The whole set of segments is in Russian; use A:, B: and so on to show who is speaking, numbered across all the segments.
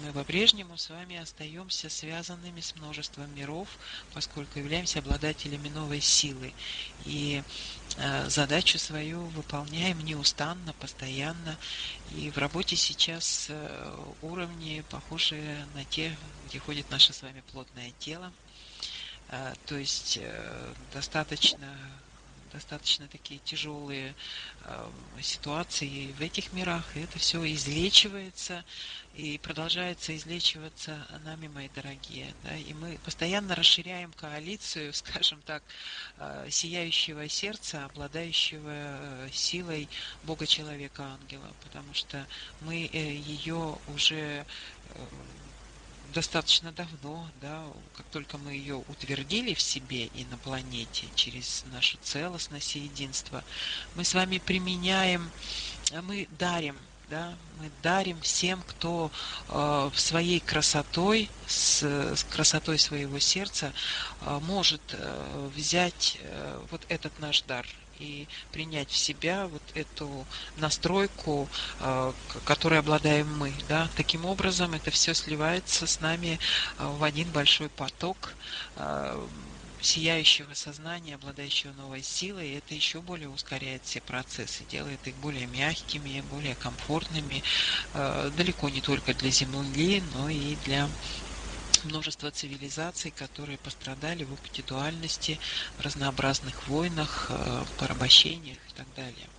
A: мы по-прежнему с вами остаемся связанными с множеством миров, поскольку являемся обладателями новой силы. И задачу свою выполняем неустанно, постоянно. И в работе сейчас уровни похожие на те, где ходит наше с вами плотное тело. То есть достаточно такие тяжелые ситуации в этих мирах, и это все излечивается и продолжается излечиваться нами, мои дорогие. Да? И мы постоянно расширяем коалицию, скажем так, сияющего сердца, обладающего силой Бога-человека-ангела, потому что мы ее уже достаточно давно, да, как только мы ее утвердили в себе и на планете через нашу целостность и единство, мы с вами применяем, мы дарим, да, мы дарим всем, кто своей красотой, с красотой своего сердца может взять вот этот наш дар и принять в себя вот эту настройку, которой обладаем мы. Да? Таким образом, это все сливается с нами в один большой поток сияющего сознания, обладающего новой силой, и это еще более ускоряет все процессы, делает их более мягкими, более комфортными, далеко не только для Земли, но и для множество цивилизаций, которые пострадали в опыте дуальности, в разнообразных войнах, порабощениях и так далее.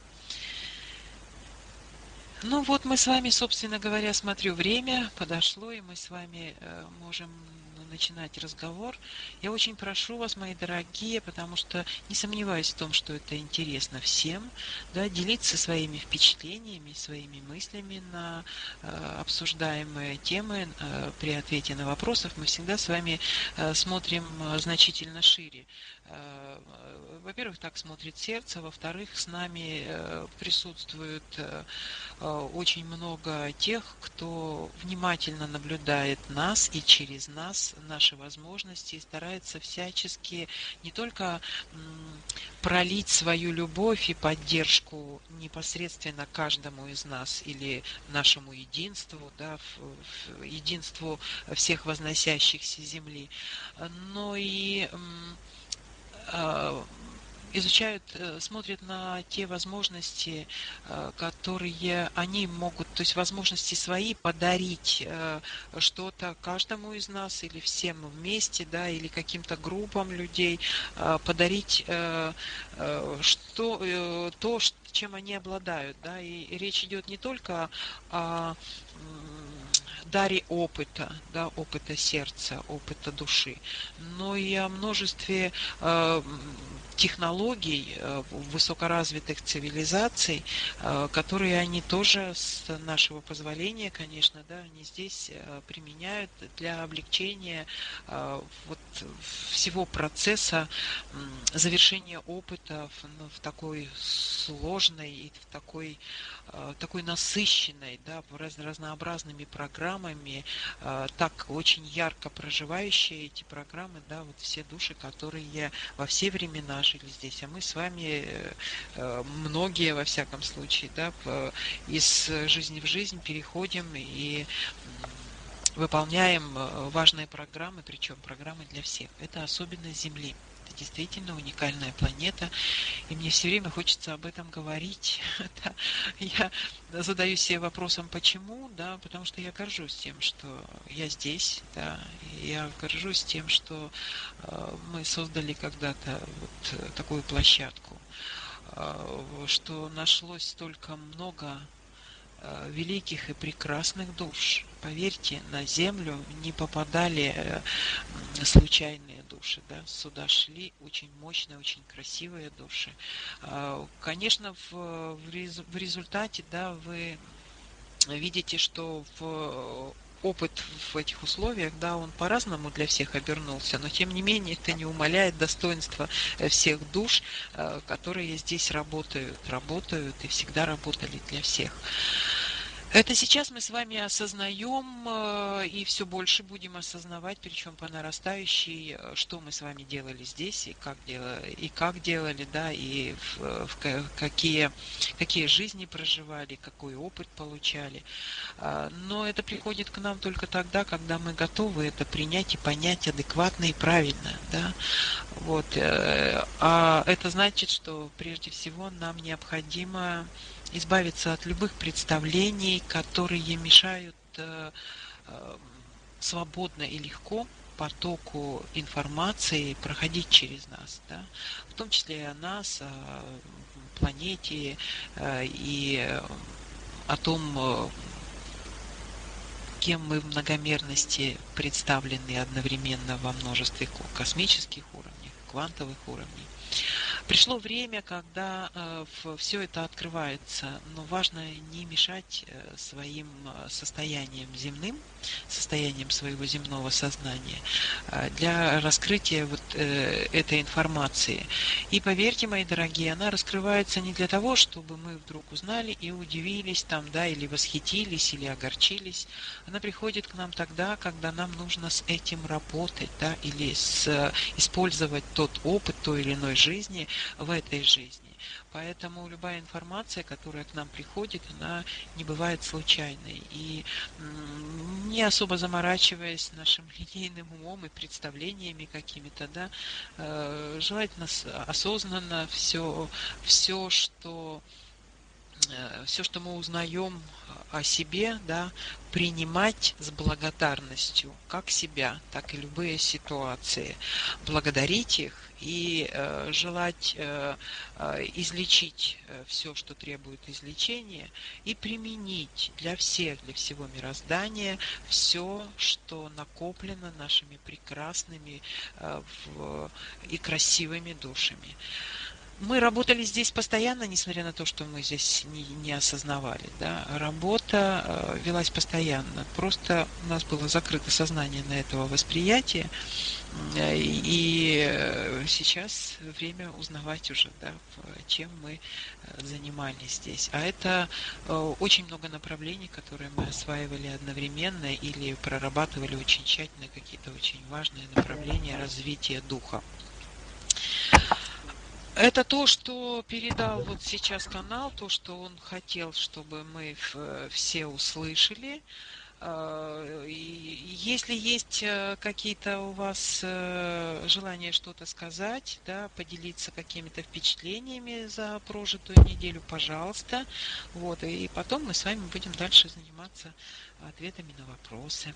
A: Ну вот мы с вами, собственно говоря, смотрю, время подошло, и мы с вами можем начинать разговор. Я очень прошу вас, мои дорогие, потому что не сомневаюсь в том, что это интересно всем, да, делиться своими впечатлениями, своими мыслями на обсуждаемые темы. При ответе на вопросы мы всегда с вами смотрим значительно шире. Во-первых, так смотрит сердце, во-вторых, с нами присутствует очень много тех, кто внимательно наблюдает нас и через нас, наши возможности, и старается всячески не только пролить свою любовь и поддержку непосредственно каждому из нас или нашему единству, да, единству всех возносящихся земли, но и изучают, смотрят на те возможности, которые они могут, то есть возможности свои подарить что-то каждому из нас или всем вместе, да, или каким-то группам людей, подарить то, чем они обладают, да, и речь идет не только о даре опыта, да, опыта сердца, опыта души, но и о множестве технологий высокоразвитых цивилизаций, которые они тоже с нашего позволения, конечно, да, они здесь применяют для облегчения вот всего процесса завершения опыта в такой сложной и в такой насыщенной, да, разнообразными программами, так очень ярко проживающие эти программы, да, вот все души, которые во все времена жили здесь, а мы с вами, многие во всяком случае, да, из жизни в жизнь переходим и выполняем важные программы, причем программы для всех. Это особенность Земли. Это действительно уникальная планета, и мне все время хочется об этом говорить. Да. Я задаюсь себе вопросом, почему, да, потому что я горжусь тем, что я здесь, да, и я горжусь тем, что мы создали когда-то вот такую площадку, что нашлось столько много великих и прекрасных душ. Поверьте, на землю не попадали случайные души, да, сюда шли очень мощные, очень красивые души. Конечно, в результате, да, вы видите, что опыт в этих условиях, да, он по-разному для всех обернулся, но тем не менее это не умаляет достоинства всех душ, которые здесь работают и всегда работали для всех. Это сейчас мы с вами осознаем и все больше будем осознавать, причем по нарастающей, что мы с вами делали здесь и как делали, да, и какие жизни проживали, какой опыт получали. Но это приходит к нам только тогда, когда мы готовы это принять и понять адекватно и правильно, да. Вот. А это значит, что прежде всего нам необходимо избавиться от любых представлений, которые мешают свободно и легко потоку информации проходить через нас, да, в том числе и о нас, о планете и о том, кем мы в многомерности представлены одновременно во множестве космических уровней, квантовых уровней. Пришло время, когда все это открывается, но важно не мешать своим состоянием земным, состоянием своего земного сознания для раскрытия вот этой информации. И поверьте, мои дорогие, она раскрывается не для того, чтобы мы вдруг узнали и удивились там, да, или восхитились, или огорчились. Она приходит к нам тогда, когда нам нужно с этим работать, да, или использовать тот опыт той или иной жизни в этой жизни. Поэтому любая информация, которая к нам приходит, она не бывает случайной. И не особо заморачиваясь нашим линейным умом и представлениями какими-то, да, желательно осознанно все, что мы узнаем о себе, да, принимать с благодарностью как себя, так и любые ситуации, благодарить их и желать излечить все, что требует излечения, и применить для всех, для всего мироздания все, что накоплено нашими прекрасными и красивыми душами. Мы работали здесь постоянно, несмотря на то, что мы здесь не осознавали. Да? Работа велась постоянно. Просто у нас было закрыто сознание на этого восприятия. И сейчас время узнавать уже, да, чем мы занимались здесь. А это очень много направлений, которые мы осваивали одновременно или прорабатывали очень тщательно какие-то очень важные направления развития духа. Это то, что передал вот сейчас канал, то, что он хотел, чтобы мы все услышали. Если есть какие-то у вас желания что-то сказать, да, поделиться какими-то впечатлениями за прожитую неделю, пожалуйста. Вот, и потом мы с вами будем дальше заниматься ответами на вопросы.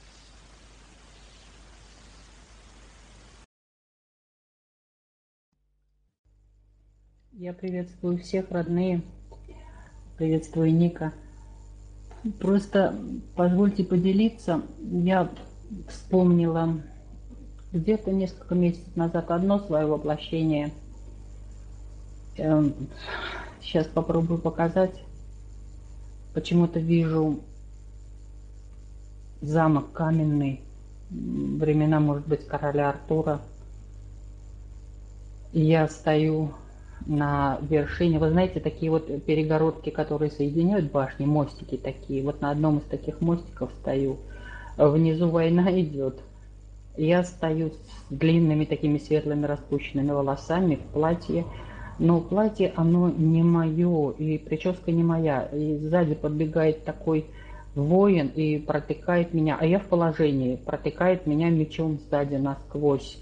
B: Я приветствую всех, родные. Приветствую, Ника. Просто позвольте поделиться. Я вспомнила где-то несколько месяцев назад одно свое воплощение. Сейчас попробую показать. Почему-то вижу замок каменный. Времена, может быть, короля Артура. И я стою на вершине, вы знаете, такие вот перегородки, которые соединяют башни, мостики такие. Вот на одном из таких мостиков стою. Внизу война идет. Я стою с длинными такими светлыми распущенными волосами в платье. Но платье, оно не мое, и прическа не моя. И сзади подбегает такой воин и протыкает меня, а я в положении, протыкает меня мечом сзади насквозь.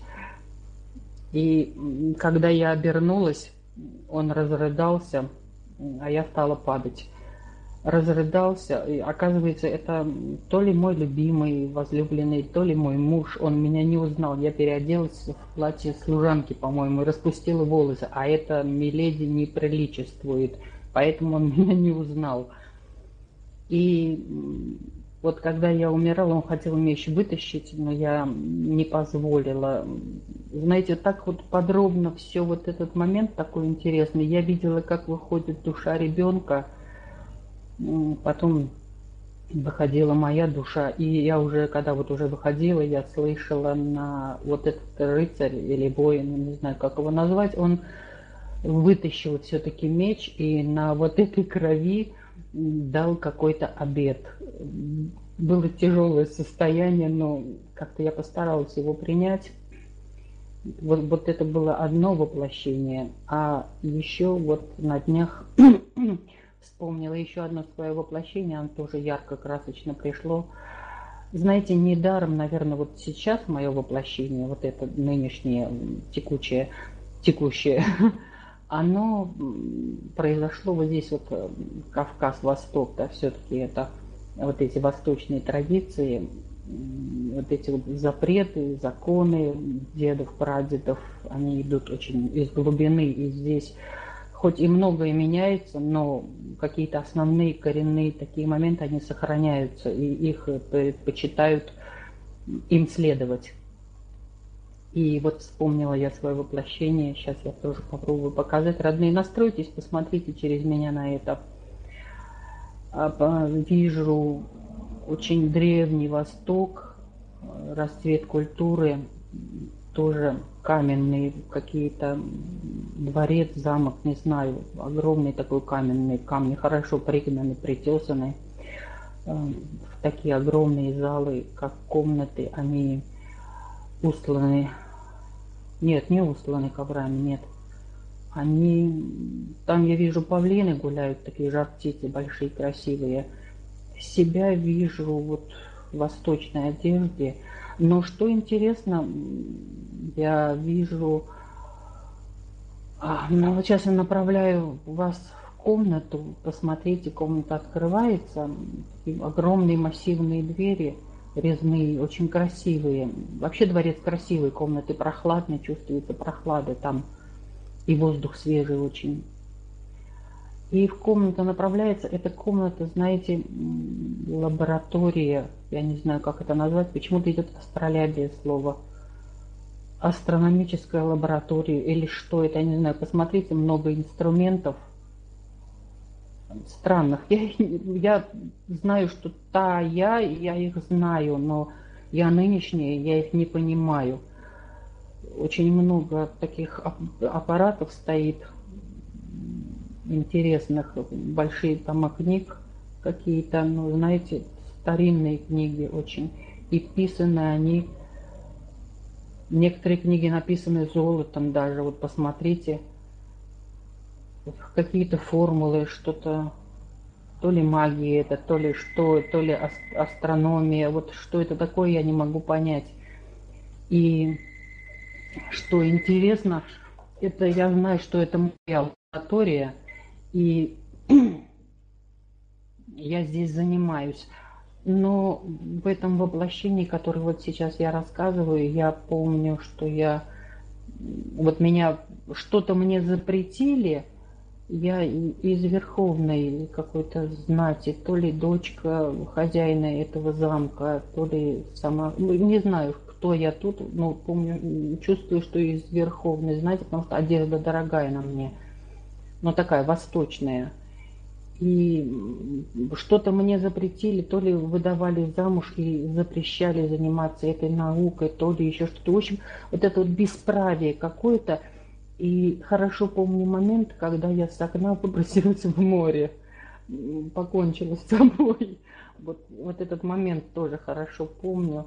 B: И когда я обернулась, он разрыдался, а я стала падать. Разрыдался, и оказывается, это то ли мой любимый, возлюбленный, то ли мой муж. Он меня не узнал. Я переоделась в платье служанки, по-моему, и распустила волосы, а это миледи не приличествует, поэтому он меня не узнал. И вот когда я умирала, он хотел меч вытащить, но я не позволила. Знаете, так вот подробно все вот этот момент такой интересный. Я видела, как выходит душа ребенка, потом выходила моя душа, и я уже, когда вот уже выходила, я слышала на вот этот рыцарь или воин, не знаю, как его назвать, он вытащил все-таки меч, и на вот этой крови дал какой-то обед. Было тяжелое состояние, но как-то я постаралась его принять. Вот это было одно воплощение, а еще вот на днях вспомнила еще одно свое воплощение, оно тоже ярко, красочно пришло. Знаете, недаром, наверное, вот сейчас мое воплощение, вот это нынешнее, текущее, оно произошло вот здесь вот, Кавказ, Восток, да, все-таки это вот эти восточные традиции, вот эти вот запреты, законы дедов, прадедов, они идут очень из глубины, и здесь хоть и многое меняется, но какие-то основные коренные такие моменты, они сохраняются, и их предпочитают им следовать. И вот вспомнила я свое воплощение, сейчас я тоже попробую показать. Родные, настройтесь, посмотрите через меня на это. Вижу очень древний Восток, расцвет культуры, тоже каменные какие-то, дворец, замок, не знаю, огромный такой каменный, камни хорошо пригнаны, притесаны, в такие огромные залы, как комнаты, они устланы, нет, не устланы коврами, нет, они, там я вижу павлины гуляют, такие жар-птицы большие, красивые, себя вижу вот в восточной одежде. Но что интересно, я вижу, ну вот сейчас я направляю вас в комнату, посмотрите, комната открывается, огромные массивные двери, резные, очень красивые. Вообще дворец красивый, комнаты прохладные, чувствуется прохлада там, и воздух свежий очень. И в комнату направляется, эта комната, знаете, лаборатория, я не знаю, как это назвать, почему-то идет астролябия слово, астрономическая лаборатория или что это, я не знаю, посмотрите, много инструментов странных. Я знаю, что я их знаю, но я нынешняя, я их не понимаю. Очень много таких аппаратов стоит, интересных, большие тома книг какие-то, ну, знаете, старинные книги очень. И писаны они, некоторые книги написаны золотом даже, вот посмотрите, какие-то формулы, что-то, то ли магия это, то ли что, то ли астрономия, вот что это такое, я не могу понять. И что интересно, это я знаю, что это моя лаборатория, и я здесь занимаюсь. Но в этом воплощении, которое вот сейчас я рассказываю, я помню, что вот меня, что-то мне запретили, я из верховной какой-то знати, то ли дочка хозяина этого замка, то ли сама, ну, не знаю, кто я тут, но помню, чувствую, что из верховной знати, потому что одежда дорогая на мне, но такая восточная. И что-то мне запретили, то ли выдавали замуж и запрещали заниматься этой наукой, то ли еще что-то. В общем, вот это вот бесправие какое-то. И хорошо помню момент, когда я с окна выбросилась в море, покончила с собой. Вот этот момент тоже хорошо помню.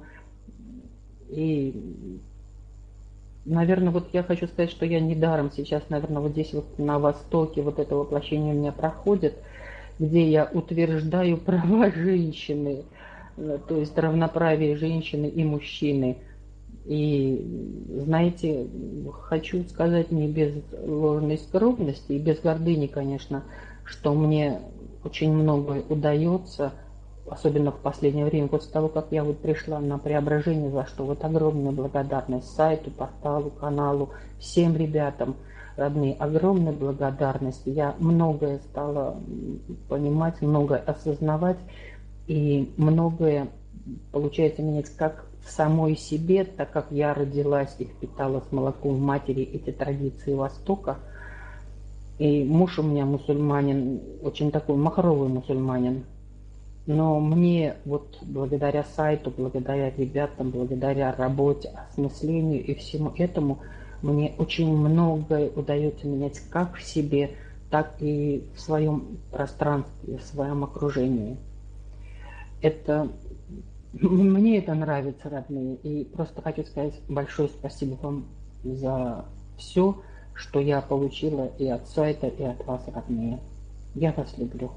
B: И, наверное, вот я хочу сказать, что я недаром сейчас, наверное, вот здесь вот на Востоке вот это воплощение у меня проходит, где я утверждаю права женщины, то есть равноправие женщины и мужчины. И, знаете, хочу сказать не без ложной скромности и без гордыни, конечно, что мне очень многое удается, особенно в последнее время, после того, как я вот пришла на преображение, за что вот огромная благодарность сайту, порталу, каналу, всем ребятам, родные, огромная благодарность. Я многое стала понимать, многое осознавать, и многое получается менять как в самой себе, так как я родилась и впитала с молоком матери эти традиции Востока. И муж у меня мусульманин, очень такой махровый мусульманин. Но мне вот благодаря сайту, благодаря ребятам, благодаря работе, осмыслению и всему этому, мне очень многое удается менять как в себе, так и в своем пространстве, в своем окружении. Это мне это нравится, родные, и просто хочу сказать большое спасибо вам за все, что я получила и от сайта, и от вас, родные. Я вас люблю.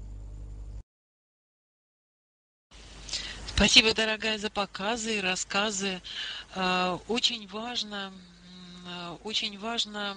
A: Спасибо, дорогая, за показы и рассказы. Очень важно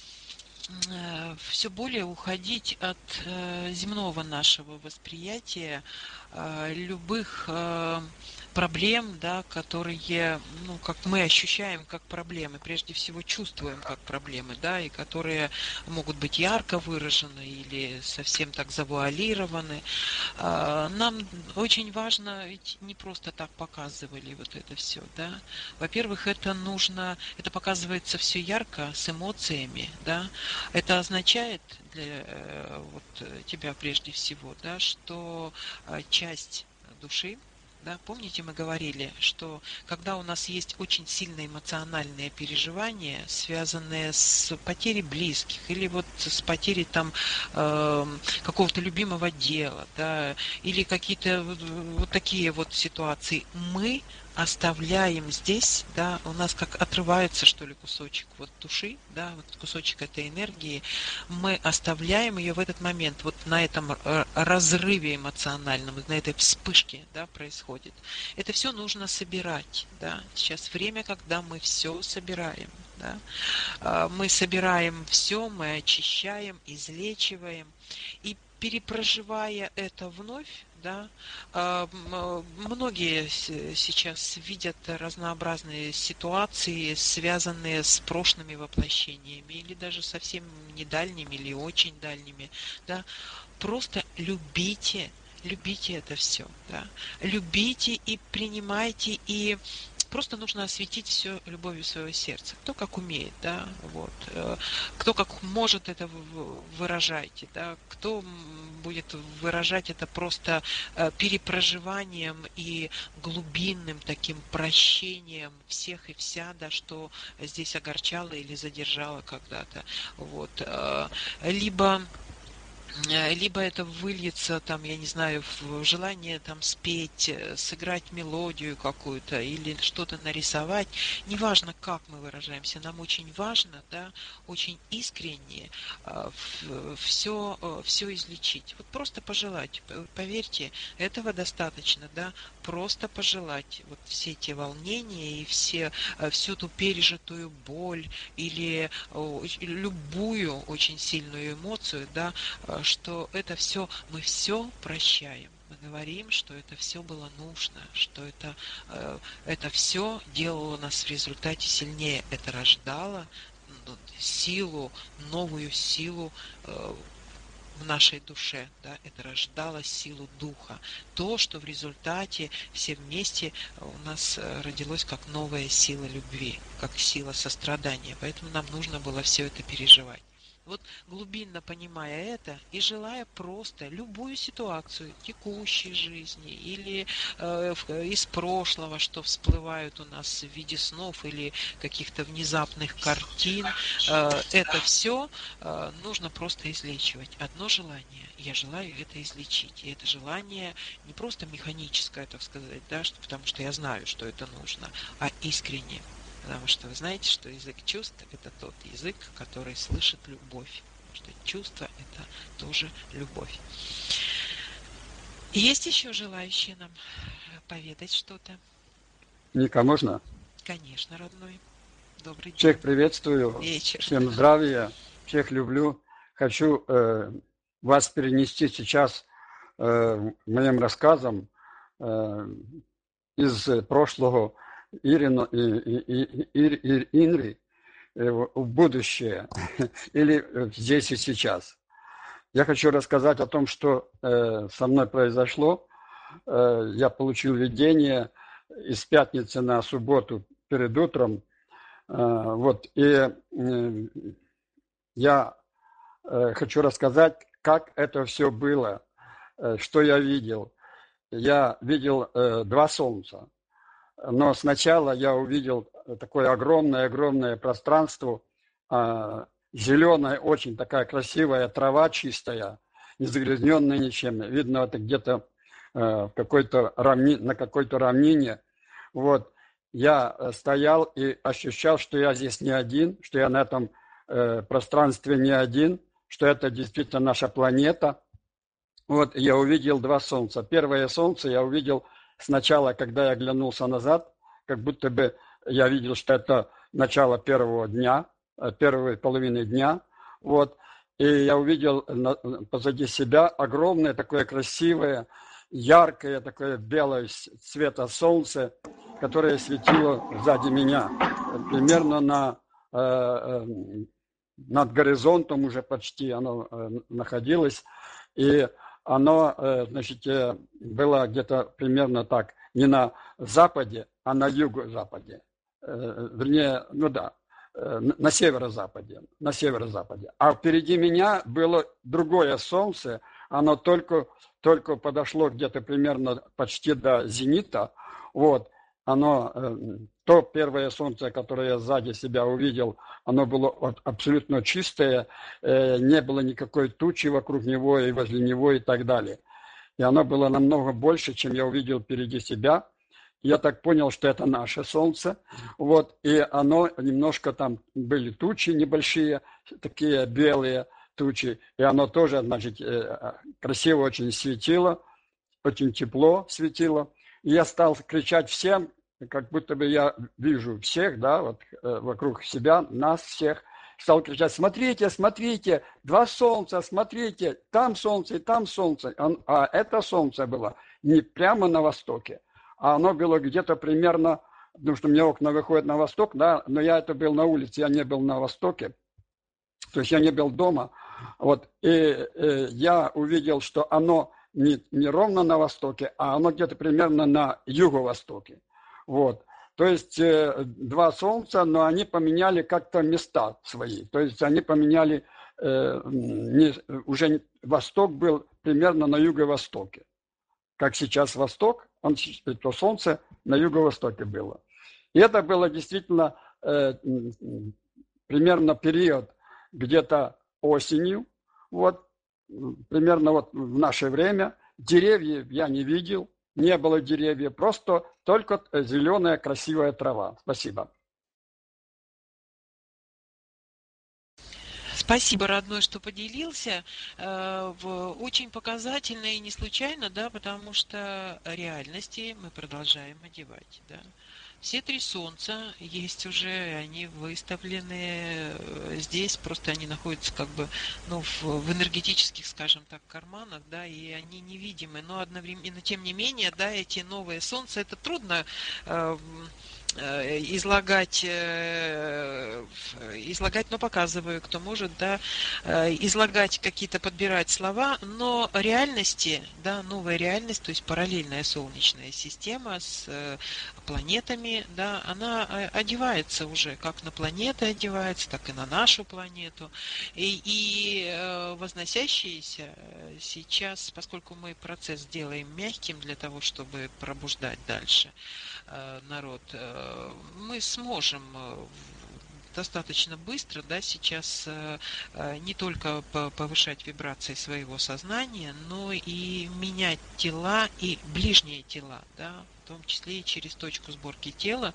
A: все более уходить от земного нашего восприятия любых проблем, да, которые, ну, как мы ощущаем как проблемы, прежде всего чувствуем как проблемы, да, и которые могут быть ярко выражены или совсем так завуалированы. Нам очень важно, ведь не просто так показывали вот это все, да. Во-первых, это показывается все ярко, с эмоциями, да. Это означает для тебя прежде всего, да, что часть души, да, помните, мы говорили, что когда у нас есть очень сильные эмоциональные переживания, связанные с потерей близких или вот с потерей там какого-то любимого дела, да, или какие-то вот такие вот ситуации, мы оставляем здесь, да, у нас как отрывается, что ли, кусочек вот души, да, вот кусочек этой энергии, мы оставляем ее в этот момент, вот на этом разрыве эмоциональном, на этой вспышке, да, происходит. Это все нужно собирать, да. Сейчас время, когда мы все собираем, да. Мы собираем все, мы очищаем, излечиваем, и перепроживая это вновь, да, многие сейчас видят разнообразные ситуации, связанные с прошлыми воплощениями, или даже совсем недальними, или очень дальними, да. Просто любите это все, да. Любите и принимайте, и просто нужно осветить все любовью своего сердца. Кто как умеет, да, вот. Кто как может это выражайте, да. Кто будет выражать это просто перепроживанием и глубинным таким прощением всех и вся, да, что здесь огорчало или задержало когда-то. Вот. Либо это выльется, там, я не знаю, в желание там спеть, сыграть мелодию какую-то или что-то нарисовать. Неважно, как мы выражаемся, нам очень важно, да, очень искренне все излечить. Вот просто пожелать. Поверьте, этого достаточно, да, просто пожелать вот все эти волнения и всю ту пережитую боль или любую очень сильную эмоцию, да, что мы все прощаем. Мы говорим, что это все было нужно, что это все делало нас в результате сильнее. Это рождало силу, новую силу в нашей душе, да, это рождало силу духа. То, что в результате все вместе у нас родилось как новая сила любви, как сила сострадания. Поэтому нам нужно было все это переживать. Вот глубинно понимая это и желая просто любую ситуацию текущей жизни или из прошлого, что всплывают у нас в виде снов или каких-то внезапных картин, это все нужно просто излечивать. Одно желание. Я желаю это излечить. И это желание не просто механическое, так сказать, да, потому что я знаю, что это нужно, а искренне. Потому что вы знаете, что язык чувств – это тот язык, который слышит любовь. Потому что чувство – это тоже любовь. Есть еще желающие нам поведать что-то?
C: Ника, можно?
A: Конечно, родной. Добрый день.
C: Всех приветствую.
A: Вечер.
C: Всем здравия. Всех люблю. Хочу вас перенести сейчас моим рассказом из прошлого Инри в будущее или здесь и сейчас. Я хочу рассказать о том, что со мной произошло. Я получил видение из пятницы на субботу перед утром. Вот, и я хочу рассказать, как это все было, что я видел. Я видел два солнца. Но сначала я увидел такое огромное пространство, зеленая, очень такая красивая трава чистая, не загрязненная ничем. Видно, это где-то на какой-то равнине. Вот. Я стоял и ощущал, что я здесь не один, что я на этом пространстве не один, что это действительно наша планета. Вот, я увидел два солнца. Первое солнце я увидел сначала, когда я оглянулся назад, как будто бы я видел, что это начало первого дня, первой половины дня. Вот, и я увидел позади себя огромное такое красивое, яркое такое белое цвета солнце, которое светило сзади меня, примерно над горизонтом уже почти оно находилось, и оно, значит, было где-то примерно так, не на западе, а на юго-западе, вернее, ну да, на северо-западе, А впереди меня было другое солнце, оно только подошло где-то примерно почти до зенита, вот, оно, то первое солнце, которое я сзади себя увидел, оно было абсолютно чистое, не было никакой тучи вокруг него и возле него и так далее. И оно было намного больше, чем я увидел впереди себя. Я так понял, что это наше солнце. Вот, и оно немножко там были тучи небольшие, такие белые тучи, и оно тоже, значит, красиво очень светило, очень тепло светило. И я стал кричать всем, как будто бы я вижу всех, да, вот вокруг себя, нас всех. Стал кричать: смотрите, смотрите, два солнца, смотрите, там солнце и там солнце. А это солнце было не прямо на востоке, а оно было где-то примерно, потому что у меня окна выходят на восток, да, но я это был на улице, я не был на востоке, то есть я не был дома. Вот, и я увидел, что оно не ровно на востоке, а оно где-то примерно на юго-востоке. Вот. То есть два солнца, но они поменяли как-то места свои. То есть они поменяли, уже восток был примерно на юго-востоке. Как сейчас восток, то солнце на юго-востоке было. И это было действительно примерно период где-то осенью, вот, примерно вот в наше время. Деревьев я не видел, не было деревьев, просто только зеленая красивая трава. Спасибо.
A: Спасибо, родной, что поделился. Очень показательно и не случайно, да, потому что реальности мы продолжаем одевать, да. Все три солнца есть уже, они выставлены здесь, просто они находятся как бы, ну, в энергетических, скажем так, карманах, да, и они невидимы, но одновременно, тем не менее, да, эти новые солнца, это трудно излагать, но показываю, кто может, да, излагать какие-то, подбирать слова, но реальности, да, новая реальность, то есть параллельная солнечная система с планетами, да, она одевается уже, как на планеты одевается, так и на нашу планету, и возносящиеся сейчас, поскольку мы процесс делаем мягким для того, чтобы пробуждать дальше народ, мы сможем достаточно быстро, да, сейчас не только повышать вибрации своего сознания, но и менять тела и ближние тела, да, в том числе и через точку сборки тела,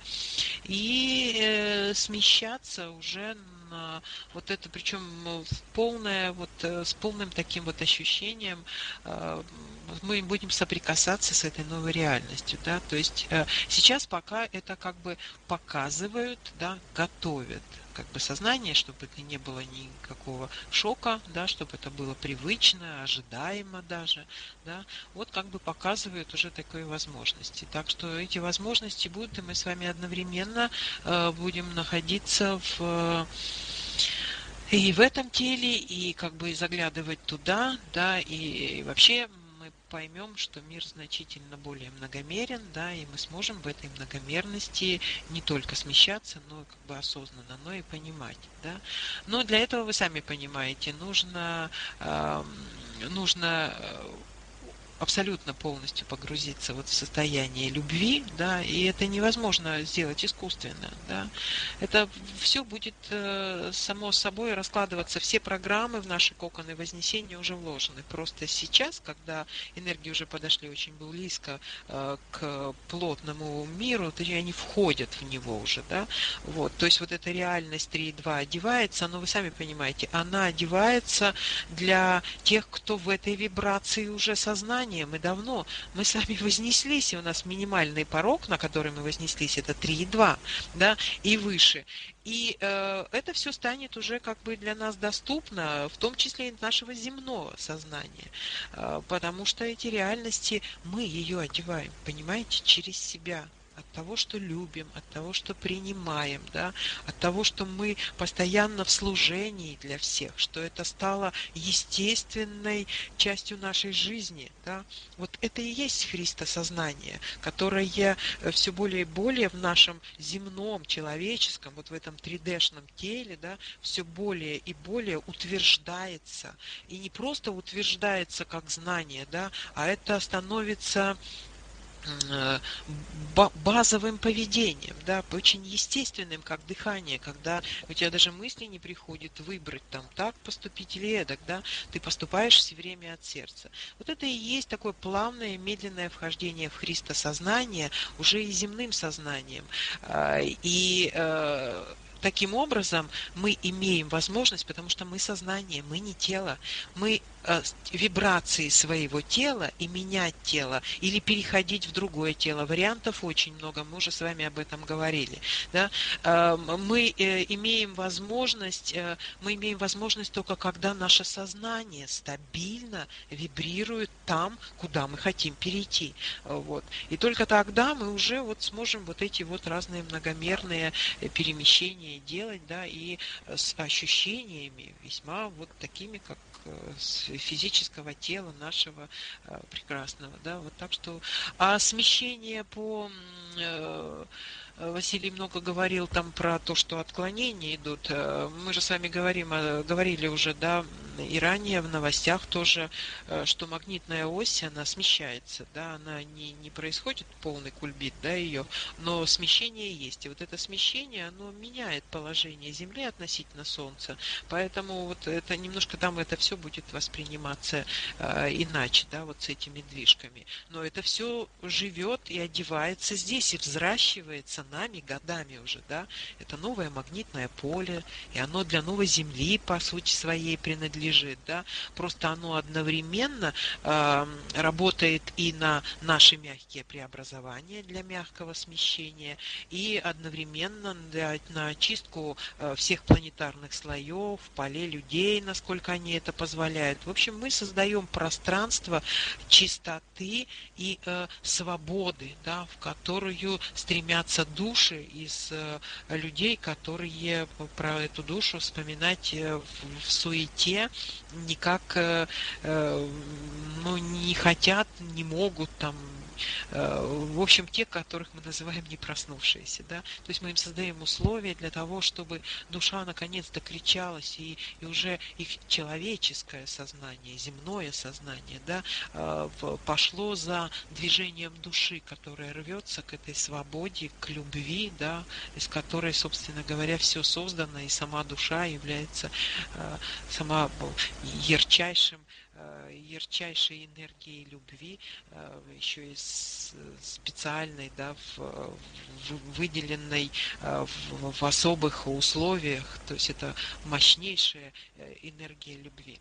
A: и смещаться уже на вот это, причем в полное, вот с полным таким вот ощущением мы будем соприкасаться с этой новой реальностью, да, то есть сейчас пока это как бы показывают, да, готовят как бы сознание, чтобы это не было никакого шока, да, чтобы это было привычно, ожидаемо даже, да, вот как бы показывают уже такие возможности. Так что эти возможности будут, и мы с вами одновременно будем находиться и в этом теле, и как бы заглядывать туда, да, и вообще мы поймем, что мир значительно более многомерен, да, и мы сможем в этой многомерности не только смещаться, но как бы осознанно, но и понимать, да. Но для этого, вы сами понимаете, нужно абсолютно полностью погрузиться вот в состояние любви, да, и это невозможно сделать искусственно, да. Это все будет само собой раскладываться, все программы в наши коконы вознесения уже вложены. Просто сейчас, когда энергии уже подошли очень близко к плотному миру, то есть они входят в него уже, да, вот, то есть вот эта реальность 3.2 одевается, но вы сами понимаете, она одевается для тех, кто в этой вибрации уже сознание. Мы с вами вознеслись, и у нас минимальный порог, на который мы вознеслись, это 3.2, да, и выше. И это все станет уже как бы для нас доступно, в том числе и нашего земного сознания, потому что эти реальности, мы ее одеваем, понимаете, через себя. От того, что любим, от того, что принимаем, да, от того, что мы постоянно в служении для всех, что это стало естественной частью нашей жизни, да. Вот это и есть Христосознание, которое все более и более в нашем земном, человеческом, вот в этом 3D-шном теле, да, все более и более утверждается. И не просто утверждается как знание, да, а это становится базовым поведением, да, очень естественным, как дыхание, когда у тебя даже мысли не приходит выбрать там так поступить или эдак, да, ты поступаешь все время от сердца. Вот это и есть такое плавное, медленное вхождение в Христосознание уже и земным сознанием. И таким образом мы имеем возможность, потому что мы сознание, мы не тело, мы вибрации своего тела и менять тело или переходить в другое тело. Вариантов очень много, мы уже с вами об этом говорили. Да? Мы имеем возможность только когда наше сознание стабильно вибрирует там, куда мы хотим перейти. Вот. И только тогда мы уже вот сможем вот эти вот разные многомерные перемещения делать, да, и с ощущениями весьма вот такими, как с физического тела нашего прекрасного, да, вот так что, а смещение по Василий много говорил там про то, что отклонения идут. Мы же с вами говорили уже, да, и ранее в новостях тоже, что магнитная ось, она смещается, да, она не происходит полный кульбит, да, ее, но смещение есть. И вот это смещение, оно меняет положение Земли относительно Солнца. Поэтому вот это немножко там это все будет восприниматься иначе, да, вот с этими движками. Но это все живет и одевается здесь, и взращивается нами годами уже, да. Это новое магнитное поле, и оно для новой Земли, по сути своей, принадлежит, да. Просто оно одновременно работает и на наши мягкие преобразования для мягкого смещения, и одновременно на очистку всех планетарных слоев, полей людей, насколько они это позволяют. В общем, мы создаем пространство чистоты и свободы, да, в которую стремятся души из людей, которые про эту душу вспоминать в суете никак ну, не хотят, не могут там. В общем, те, которых мы называем не проснувшиеся, да, то есть мы им создаем условия для того, чтобы душа наконец-то кричалась, и уже их человеческое сознание, земное сознание, да, пошло за движением души, которая рвется к этой свободе, к любви, да, из которой, собственно говоря, все создано, и сама душа является сама ярчайшей энергией любви, еще и специальной, да, выделенной в особых условиях, то есть это мощнейшая энергия любви.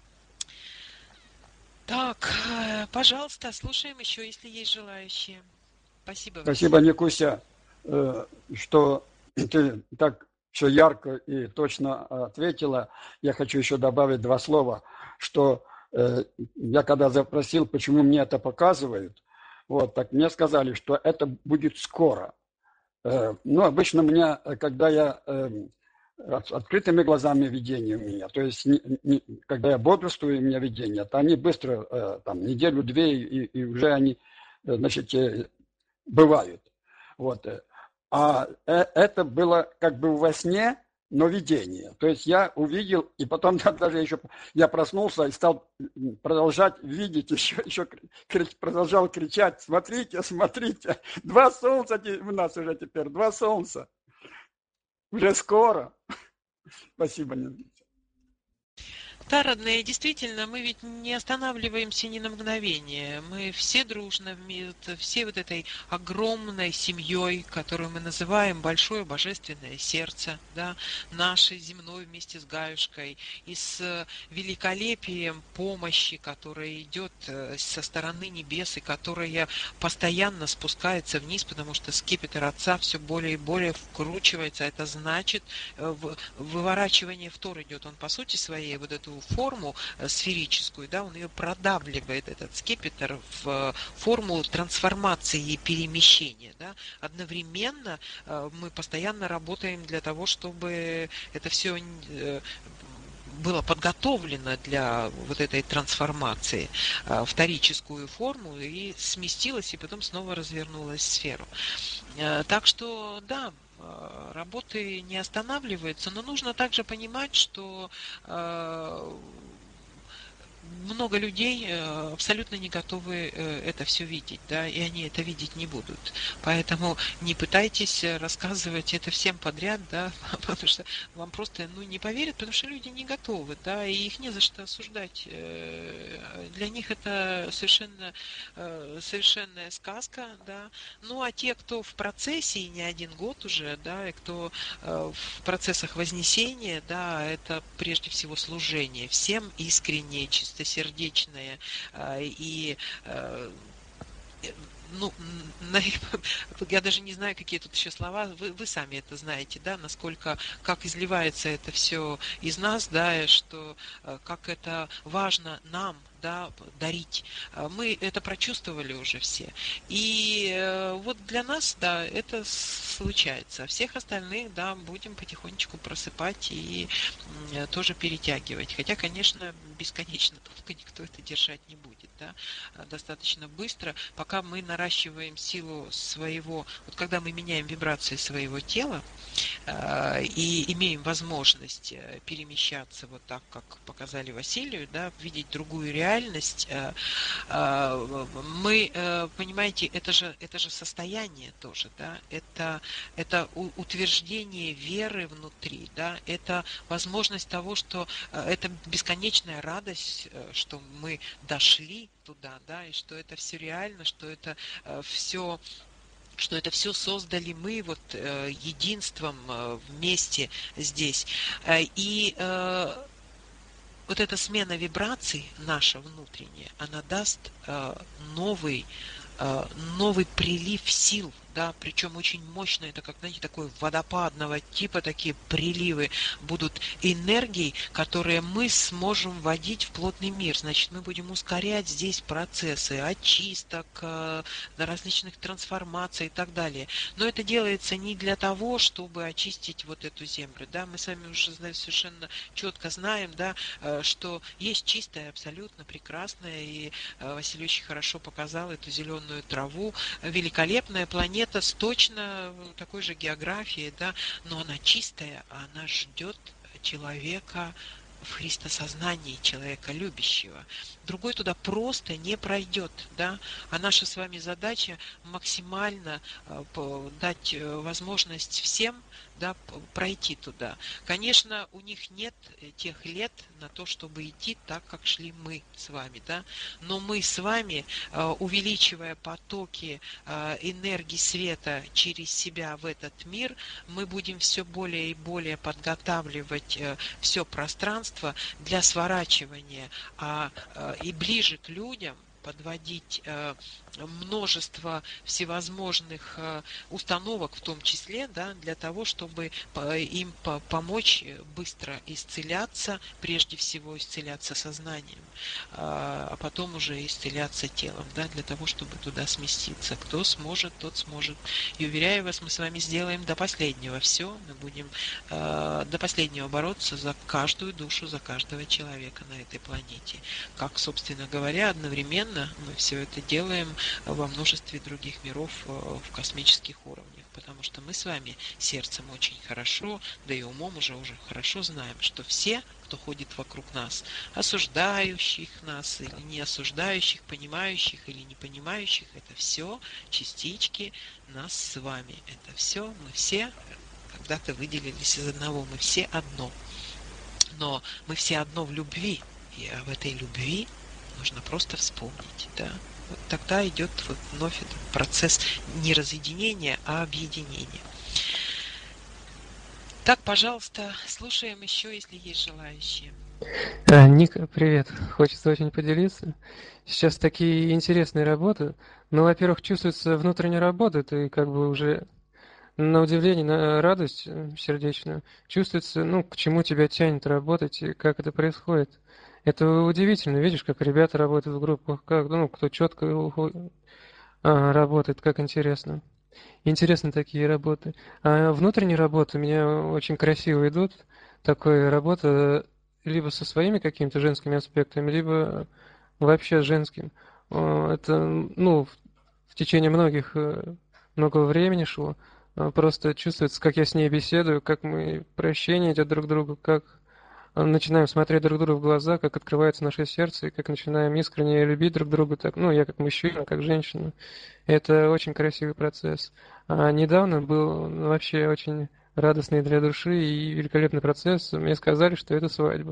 A: Так, пожалуйста, слушаем еще, если есть желающие. Спасибо.
C: Спасибо, Никуся, что ты так все ярко и точно ответила. Я хочу еще добавить два слова, что я когда запросил, почему мне это показывают, вот, так мне сказали, что это будет скоро. Ну, обычно у меня, когда я открытыми глазами видение у меня, то есть когда я бодрствую, у меня видение, то они быстро, там, неделю-две, и уже они, значит, бывают. Вот. А это было как бы во сне, но видение. То есть я увидел, и потом даже еще я проснулся и стал продолжать видеть, еще продолжал кричать: смотрите, смотрите, 2 солнца у нас уже теперь, 2 солнца. Уже скоро. Спасибо, Нина.
A: Да, родные, действительно, мы ведь не останавливаемся ни на мгновение. Мы все дружно, все вот этой огромной семьей, которую мы называем Большое Божественное Сердце, да, нашей земной вместе с Гаюшкой, и с великолепием помощи, которая идет со стороны небес, и которая постоянно спускается вниз, потому что скипетр Отца все более и более вкручивается. Это значит, выворачивание в Тор идет. Он по сути своей вот эту форму сферическую, да, он ее продавливает, этот скипетр, в форму трансформации и перемещения, да. Одновременно мы постоянно работаем для того, чтобы это все было подготовлено для вот этой трансформации в торическую форму и сместилось, и потом снова развернулось в сферу. Так что, да, работы не останавливаются, но нужно также понимать, что много людей абсолютно не готовы это все видеть, да, и они это видеть не будут. Поэтому не пытайтесь рассказывать это всем подряд, да, потому что вам просто, не поверят, потому что люди не готовы, да, и их не за что осуждать. Для них это совершенная сказка, да. Ну, а те, кто в процессе, и не один год уже, да, и кто в процессах вознесения, да, это прежде всего служение, всем искреннее, чистосердечное и я даже не знаю, какие тут еще слова, вы сами это знаете, да, насколько, как изливается это все из нас, да, что как это важно нам, да, дарить. Мы это прочувствовали уже все. И вот для нас, да, это случается. А всех остальных, да, будем потихонечку просыпать и тоже перетягивать. Хотя, конечно, бесконечно долго никто это держать не будет, да. Достаточно быстро, пока мы наращиваем силу своего, вот когда мы меняем вибрации своего тела и имеем возможность перемещаться вот так, как показали Василию, да, видеть другую реальность, мы, понимаете, это же состояние тоже, да, это утверждение веры внутри, да, это возможность того, что это бесконечная радость, что мы дошли туда, да, и что это все реально, что это все создали мы вот единством вместе здесь. И вот эта смена вибраций наша внутренняя, она даст новый прилив сил, да, причем очень мощно, это как, знаете, такой водопадного типа, такие приливы будут энергий, которые мы сможем вводить в плотный мир. Значит, мы будем ускорять здесь процессы очисток, различных трансформаций и так далее. Но это делается не для того, чтобы очистить вот эту землю, да, мы с вами уже совершенно четко знаем, да, что есть чистое, абсолютно прекрасное, и Василий очень хорошо показал эту зеленую траву, великолепная планета с точно такой же географией, да, но она чистая, она ждет человека в христосознании, человека любящего. Другой туда просто не пройдет, да, а наша с вами задача максимально дать возможность всем, да, пройти туда. Конечно, у них нет тех лет на то, чтобы идти так, как шли мы с вами, да, но мы с вами, увеличивая потоки энергии света через себя в этот мир, мы будем все более и более подготавливать все пространство для сворачивания и ближе к людям, подводить множество всевозможных установок, в том числе, да, для того, чтобы им помочь быстро исцеляться, прежде всего исцеляться сознанием, а потом уже исцеляться телом, да, для того, чтобы туда сместиться. Кто сможет, тот сможет. И уверяю вас, мы с вами сделаем до последнего все, мы будем до последнего бороться за каждую душу, за каждого человека на этой планете. Как, собственно говоря, одновременно мы все это делаем во множестве других миров в космических уровнях. потому что мы с вами сердцем очень хорошо, да и умом уже хорошо знаем, что все, кто ходит вокруг нас, осуждающих нас или не осуждающих, понимающих или не понимающих, это все частички нас с вами. Это все, мы все когда-то выделились из одного, мы все одно. Но мы все одно в любви, и об этой любви нужно просто вспомнить, да. Вот тогда идет вот вновь этот процесс не разъединения, а объединения. Так, пожалуйста, слушаем еще, если есть желающие.
D: Ника, привет. Хочется очень поделиться. Сейчас такие интересные работы. Ну, во-первых, чувствуется внутренняя работа, ты как бы уже на удивление, на радость сердечную. Чувствуется, ну, к чему тебя тянет работать и как это происходит. Это удивительно, видишь, как ребята работают в группах, как, ну, кто четко работает, как интересно. Интересны такие работы. А внутренние работы у меня очень красиво идут. Такая работа либо со своими какими-то женскими аспектами, либо вообще с женским. Это, ну, в течение многого времени шло. Просто чувствуется, как я с ней беседую, как мы прощение идет друг к другу, как начинаем смотреть друг другу в глаза, как открывается наше сердце, и как начинаем искренне любить друг друга, так, ну, я как мужчина, как женщина. Это очень красивый процесс. А недавно был вообще очень радостный для души и великолепный процесс. Мне сказали, что это свадьба.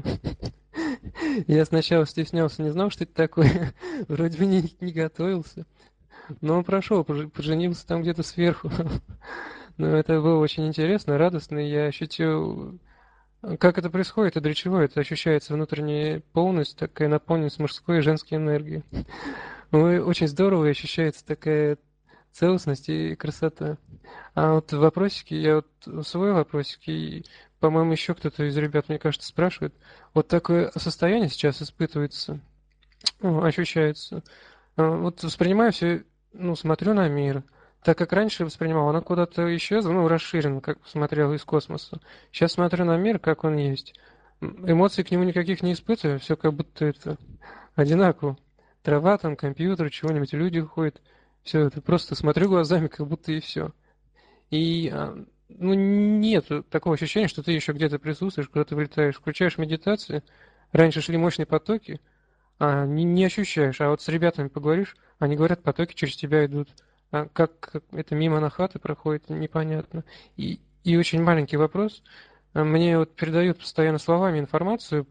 D: Я сначала стеснялся, не знал, что это такое. Вроде бы не готовился. Но он прошел, поженился там где-то сверху. Но это было очень интересно, радостно. Я ощутил, как это происходит и для чего это ощущается внутренняя полность, такая наполненность мужской и женской энергии. Очень здорово, и ощущается такая целостность и красота. А вот вопросики, я вот свой вопросик, и, по-моему, еще кто-то из ребят, мне кажется, спрашивает. Вот такое состояние сейчас испытывается, ощущается. Вот воспринимаю все, ну, смотрю на мир. Так как раньше воспринимал, она куда-то исчезла, ну, расширенно, как смотрел из космоса. Сейчас смотрю на мир, как он есть. Эмоций к нему никаких не испытываю, все как будто это одинаково. Трава там, компьютер, чего-нибудь, люди ходят. Все это просто смотрю глазами, как будто и все. И, ну, нет такого ощущения, что ты еще где-то присутствуешь, куда-то вылетаешь. Включаешь медитацию, раньше шли мощные потоки, не ощущаешь. А вот с ребятами поговоришь, они говорят, потоки через тебя идут. А как это мимо нахаты проходит, непонятно. И очень маленький вопрос. Мне вот передают постоянно словами информацию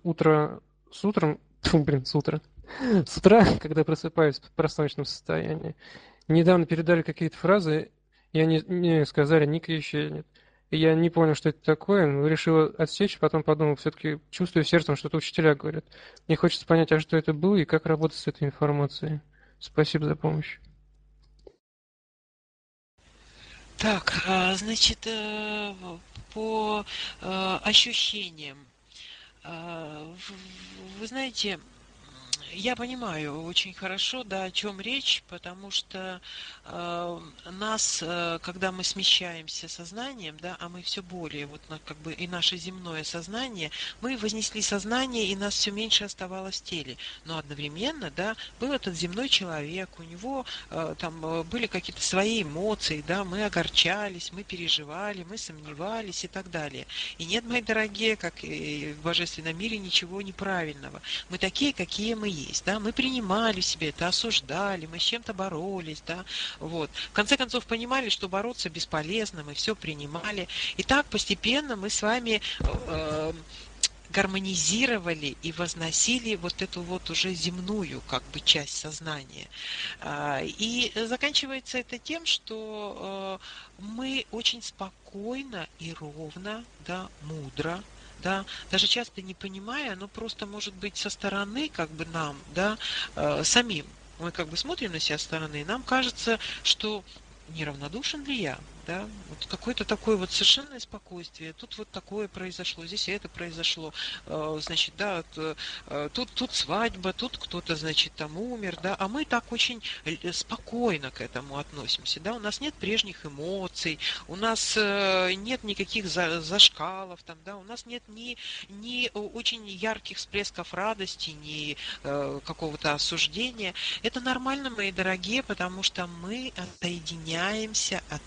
D: с утром, с утра, с утра, когда просыпаюсь в пространственном состоянии. Недавно передали какие-то фразы, и они мне сказали, Ника еще нет. И я не понял, что это такое, но решил отсечь, потом подумал, все-таки чувствую сердцем, что-то учителя говорят. Мне хочется понять, а что это было и как работать с этой информацией. Спасибо за помощь.
A: Так, значит, по ощущениям. Вы знаете, я понимаю очень хорошо, да, о чем речь, потому что нас, когда мы смещаемся сознанием, да, а мы все более, вот как бы и наше земное сознание, мы вознесли сознание, и нас все меньше оставалось в теле. Но одновременно, да, был этот земной человек, у него там были какие-то свои эмоции, да, мы огорчались, мы переживали, мы сомневались и так далее. И нет, мои дорогие, как и в божественном мире, ничего неправильного. Мы такие, какие мы есть, да, мы принимали в себе это, осуждали, мы с чем-то боролись, да, вот. В конце концов понимали, что бороться бесполезно, мы все принимали. И так постепенно мы с вами гармонизировали и возносили вот эту вот уже земную как бы часть сознания. И заканчивается это тем, что мы очень спокойно и ровно, да, мудро, да, даже часто не понимая, но просто может быть со стороны, как бы нам, да, самим. Мы как бы смотрим на себя со стороны, и нам кажется, что неравнодушен ли я, да, вот какое-то такое вот совершенное спокойствие, тут вот такое произошло, здесь это произошло, значит, да, тут свадьба, тут кто-то, значит, там умер, да, а мы так очень спокойно к этому относимся, да, у нас нет прежних эмоций, у нас нет никаких зашкалов, там, да, у нас нет ни очень ярких всплесков радости, ни какого-то осуждения. Это нормально, мои дорогие, потому что мы отсоединяемся от этого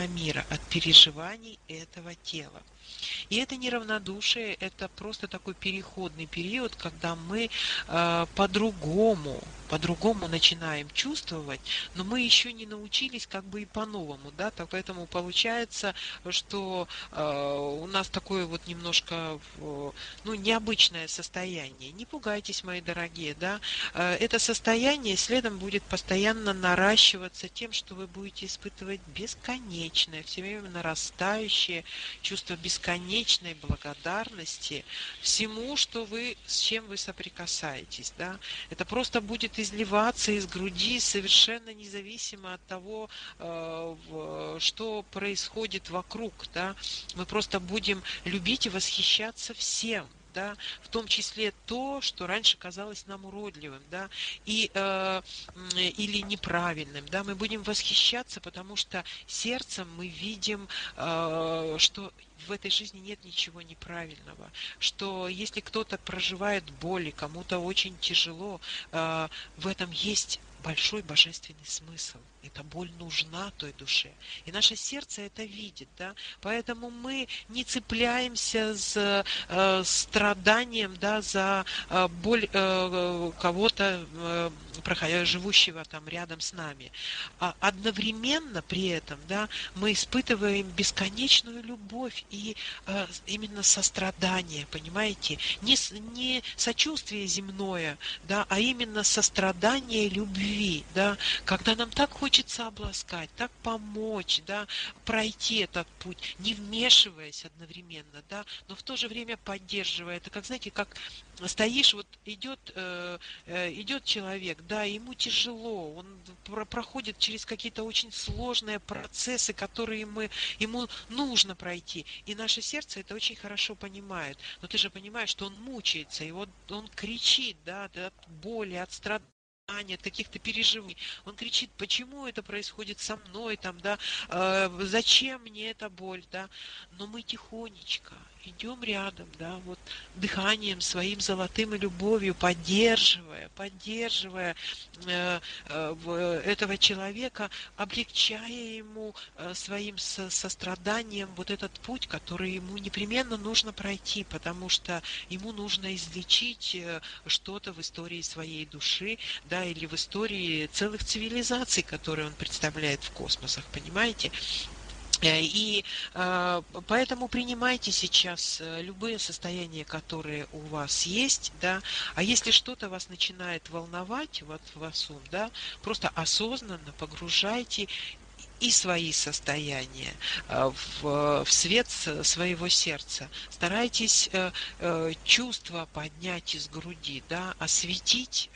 A: этого мира, от переживаний этого тела. И это неравнодушие, это просто такой переходный период, когда мы по-другому начинаем чувствовать, но мы еще не научились как бы и по-новому, да, так поэтому получается, что у нас такое вот немножко, необычное состояние. Не пугайтесь, мои дорогие, да, это состояние следом будет постоянно наращиваться тем, что вы будете испытывать бесконечное, все время нарастающее чувство бесконечной благодарности всему, с чем вы соприкасаетесь, да. Это просто будет изливаться из груди совершенно независимо от того, что происходит вокруг, да. Мы просто будем любить и восхищаться всем, да, в том числе то, что раньше казалось нам уродливым, да, или неправильным, да, мы будем восхищаться, потому что сердцем мы видим, что в этой жизни нет ничего неправильного, что если кто-то проживает боль, и кому-то очень тяжело, в этом есть большой божественный смысл. Эта боль нужна той душе. И наше сердце это видит, да. Поэтому мы не цепляемся за страданием, да, за боль кого-то, живущего там рядом с нами. А одновременно при этом, да, мы испытываем бесконечную любовь и именно сострадание, понимаете? Не сочувствие земное, да, а именно сострадание любви, да, когда нам так хочется обласкать, так помочь, да, пройти этот путь, не вмешиваясь одновременно, да, но в то же время поддерживая. Это как, знаете, как стоишь, вот идет человек, да, ему тяжело, он проходит через какие-то очень сложные процессы, которые ему нужно пройти. И наше сердце это очень хорошо понимает. Но ты же понимаешь, что он мучается, и вот он кричит, да, от боли, от страдания, от каких-то переживаний. Он кричит, почему это происходит со мной, там, да, зачем мне эта боль, да. Но мы тихонечко идем рядом, да, вот дыханием своим золотым и любовью, поддерживая этого человека, облегчая ему своим состраданием вот этот путь, который ему непременно нужно пройти, потому что ему нужно излечить что-то в истории своей души, да, или в истории целых цивилизаций, которые он представляет в космосах, понимаете? И поэтому принимайте сейчас любые состояния, которые у вас есть, да, а если что-то вас начинает волновать, вот вас ум, да, просто осознанно погружайте и свои состояния в свет своего сердца. Старайтесь чувства поднять из груди, да, осветить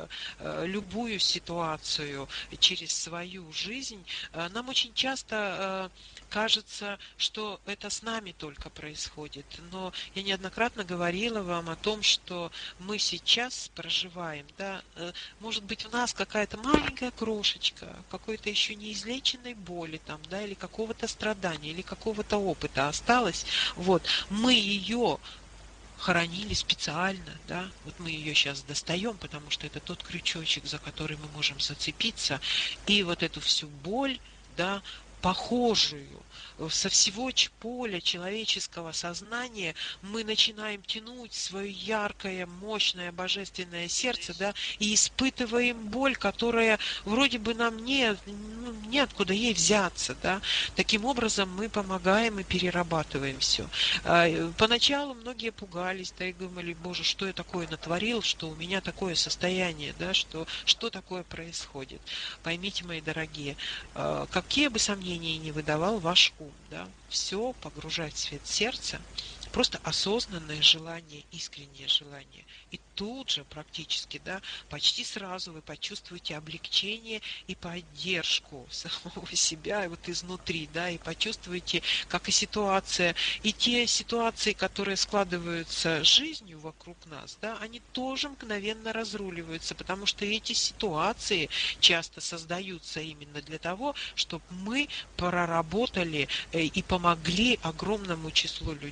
A: любую ситуацию через свою жизнь. Нам очень часто кажется, что это с нами только происходит, но я неоднократно говорила вам о том, что мы сейчас проживаем, да, может быть, у нас какая-то маленькая крошечка, какой-то еще неизлеченной боли там, да, или какого-то страдания, или какого-то опыта осталось, вот, мы ее хоронили специально, да, вот мы ее сейчас достаем, потому что это тот крючочек, за который мы можем зацепиться, и вот эту всю боль, да, похожую со всего поля человеческого сознания мы начинаем тянуть свое яркое, мощное, божественное сердце, да, и испытываем боль, которая вроде бы нам неоткуда ей взяться, да. Таким образом мы помогаем и перерабатываем все. Поначалу многие пугались, да, и думали, боже, что я такое натворил, что у меня такое состояние, да, что такое происходит. Поймите, мои дорогие, какие бы сомнения ни выдавал ваш ум, да, все погружать в свет сердца, просто осознанное желание, искреннее желание. И тут же практически, да, почти сразу вы почувствуете облегчение и поддержку самого себя вот изнутри, да, и почувствуете, как и ситуация, и те ситуации, которые складываются жизнью вокруг нас, да, они тоже мгновенно разруливаются, потому что эти ситуации часто создаются именно для того, чтобы мы проработали и помогли огромному числу людей, да,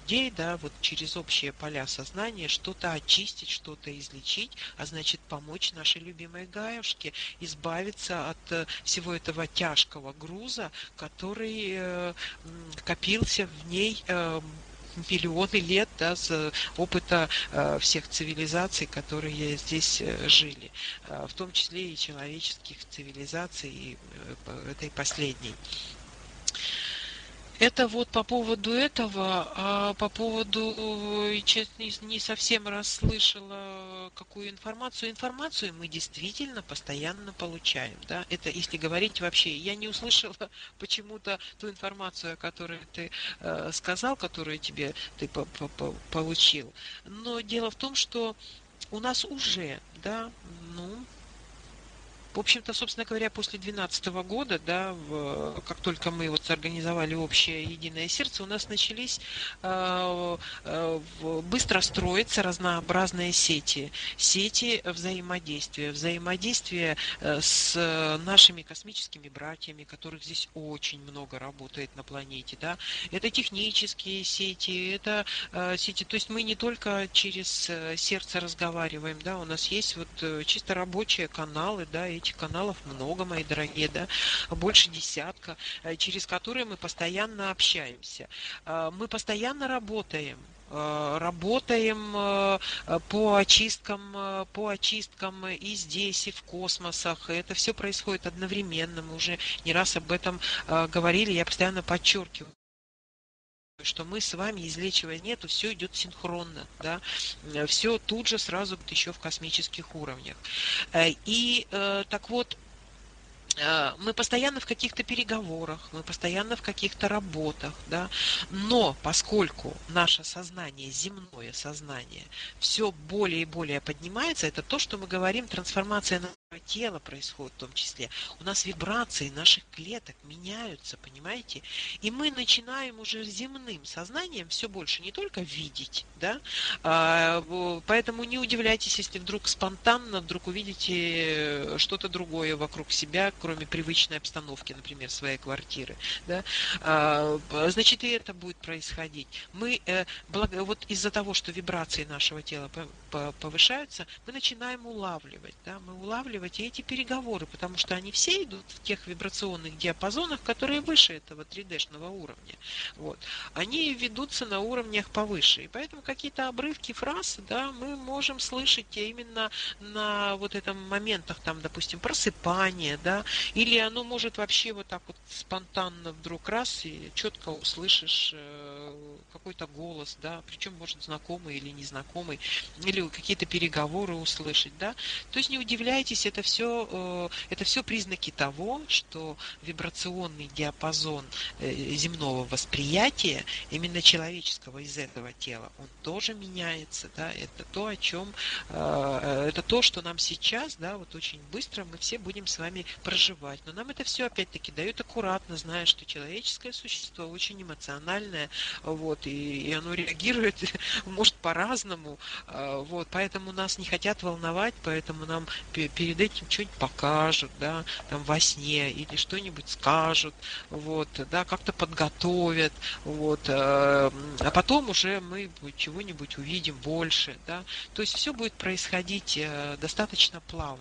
A: да, вот через общие поля сознания что-то очистить, что-то излечить, а значит помочь нашей любимой Гаюшке избавиться от всего этого тяжкого груза, который копился в ней миллионы лет, да, с опыта всех цивилизаций, которые здесь жили, в том числе и человеческих цивилизаций, и этой последней. Это вот по поводу этого, а по поводу, честно, не совсем расслышала какую информацию. Информацию мы действительно постоянно получаем, да. Это если говорить вообще, я не услышала почему-то ту информацию, о которой ты сказал, которую тебе ты получил. Но дело в том, что у нас уже, да, ну, в общем-то, собственно говоря, после 2012 года, да, как только мы вот организовали общее единое сердце, у нас начались быстро строиться разнообразные сети взаимодействия с нашими космическими братьями, которых здесь очень много работает на планете, да. Это технические сети, это сети, то есть мы не только через сердце разговариваем, да, у нас есть вот чисто рабочие каналы, да, этих каналов много, мои дорогие, да, больше десятка, через которые мы постоянно общаемся. Мы постоянно работаем по очисткам и здесь, и в космосах. Это все происходит одновременно. Мы уже не раз об этом говорили, я постоянно подчеркиваю, что мы с вами, излечивая нету, все идет синхронно, да, все тут же сразу еще в космических уровнях. И так вот, мы постоянно в каких-то переговорах, мы постоянно в каких-то работах, да, но поскольку наше сознание, земное сознание, все более и более поднимается, это то, что мы говорим, трансформация нашего тела происходит в том числе. У нас вибрации наших клеток меняются, понимаете? И мы начинаем уже земным сознанием все больше не только видеть, да, поэтому не удивляйтесь, если вдруг спонтанно увидите что-то другое вокруг себя, кроме привычной обстановки, например, своей квартиры, да, значит, и это будет происходить. Мы, вот из-за того, что вибрации нашего тела повышаются, мы начинаем улавливать, да, мы улавливаем и эти переговоры, потому что они все идут в тех вибрационных диапазонах, которые выше этого 3D-шного уровня. Вот. Они ведутся на уровнях повыше. И поэтому какие-то обрывки фраз, да, мы можем слышать именно на вот этом моментах, там, допустим, просыпания, да, или оно может вообще вот так вот спонтанно вдруг раз и четко услышишь какой-то голос, да, причем может знакомый или незнакомый, или какие-то переговоры услышать, да. То есть не удивляйтесь, это все признаки того, что вибрационный диапазон земного восприятия, именно человеческого из этого тела, он тоже меняется, да, это то, о чем, это то, что нам сейчас, да, вот очень быстро мы все будем с вами проживать. Но нам это все опять-таки дают аккуратно, зная, что человеческое существо очень эмоциональное, вот, и оно реагирует, может, по-разному, вот, поэтому нас не хотят волновать, поэтому нам перед этим что-нибудь покажут, да, там во сне, или что-нибудь скажут, вот, да, как-то подготовят, вот, а потом уже мы чего-нибудь увидим больше, да, то есть все будет происходить достаточно плавно.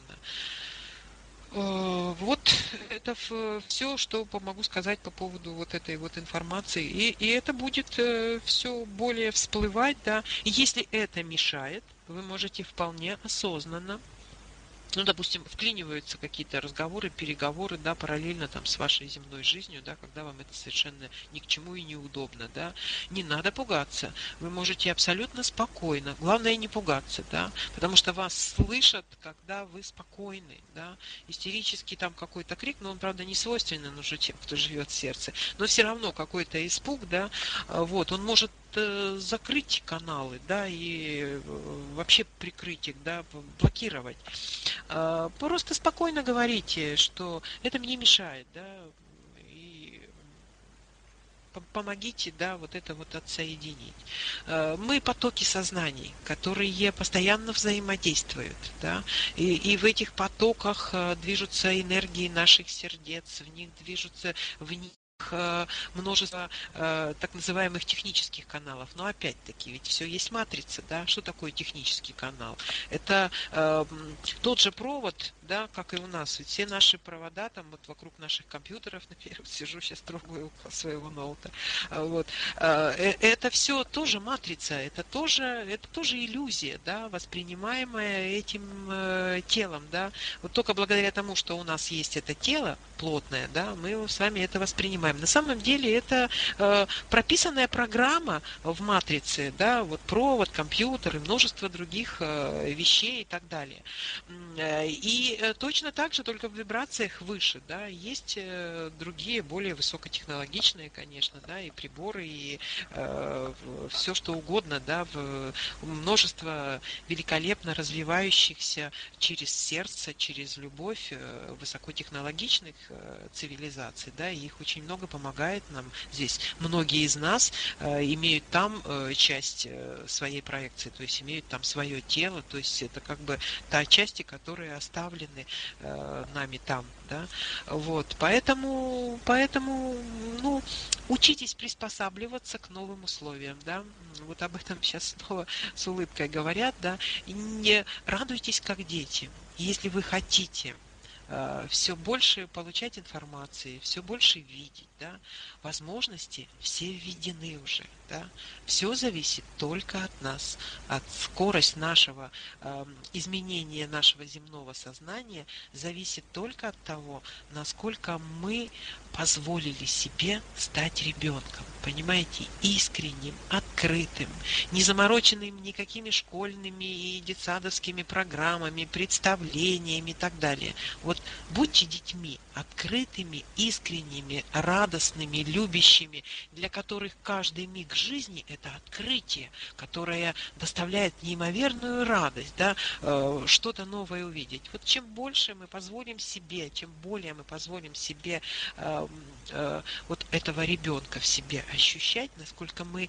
A: Вот это все, что могу сказать по поводу вот этой вот информации. И это будет все более всплывать, да. И если это мешает, вы можете вполне осознанно, ну, допустим, вклиниваются какие-то разговоры, переговоры, да, параллельно там с вашей земной жизнью, да, когда вам это совершенно ни к чему и неудобно, да, не надо пугаться, вы можете абсолютно спокойно, главное не пугаться, да, потому что вас слышат, когда вы спокойны, да, истерический там какой-то крик, но он, правда, не свойственен уже тем, кто живет в сердце, но все равно какой-то испуг, да, вот, он может закрыть каналы, да, и вообще прикрыть их, да, блокировать. Просто спокойно говорите, что это мне мешает, да, и помогите, да, вот это вот отсоединить. Мы потоки сознаний, которые постоянно взаимодействуют, да, и в этих потоках движутся энергии наших сердец, в них движутся, в них множество так называемых технических каналов. Но опять-таки, ведь все есть матрица, да? Что такое технический канал? Это тот же провод, да, как и у нас. Ведь все наши провода там вот вокруг наших компьютеров, например, сижу сейчас трогаю около своего ноута. Вот. Это все тоже матрица, это тоже иллюзия, да, воспринимаемая этим телом, да. Вот только благодаря тому, что у нас есть это тело плотное, да, мы с вами это воспринимаем. На самом деле это прописанная программа в матрице, да, вот провод, компьютер и множество других вещей и так далее. И точно так же, только в вибрациях выше, да, есть другие, более высокотехнологичные, конечно, да, и приборы, и все что угодно, да, множество великолепно развивающихся через сердце, через любовь высокотехнологичных цивилизаций, да, и их очень много помогает нам здесь. Многие из нас имеют там часть своей проекции, то есть имеют там свое тело, то есть это как бы та части, которые оставлены нами там, да, вот, поэтому, ну, учитесь приспосабливаться к новым условиям, да, вот об этом сейчас снова с улыбкой говорят, да, и не радуйтесь как дети, если вы хотите все больше получать информации, все больше видеть, да, возможности все введены уже, да, все зависит только от нас, от скорости нашего изменения нашего земного сознания зависит только от того, насколько мы позволили себе стать ребенком, понимаете, искренним, открытым, не замороченным никакими школьными и детсадовскими программами, представлениями и так далее. Вот будьте детьми, открытыми, искренними, радостными, любящими, для которых каждый миг жизни – это открытие, которое доставляет неимоверную радость, да, что-то новое увидеть. Вот чем больше мы позволим себе, чем более мы позволим себе вот этого ребенка в себе ощущать, насколько мы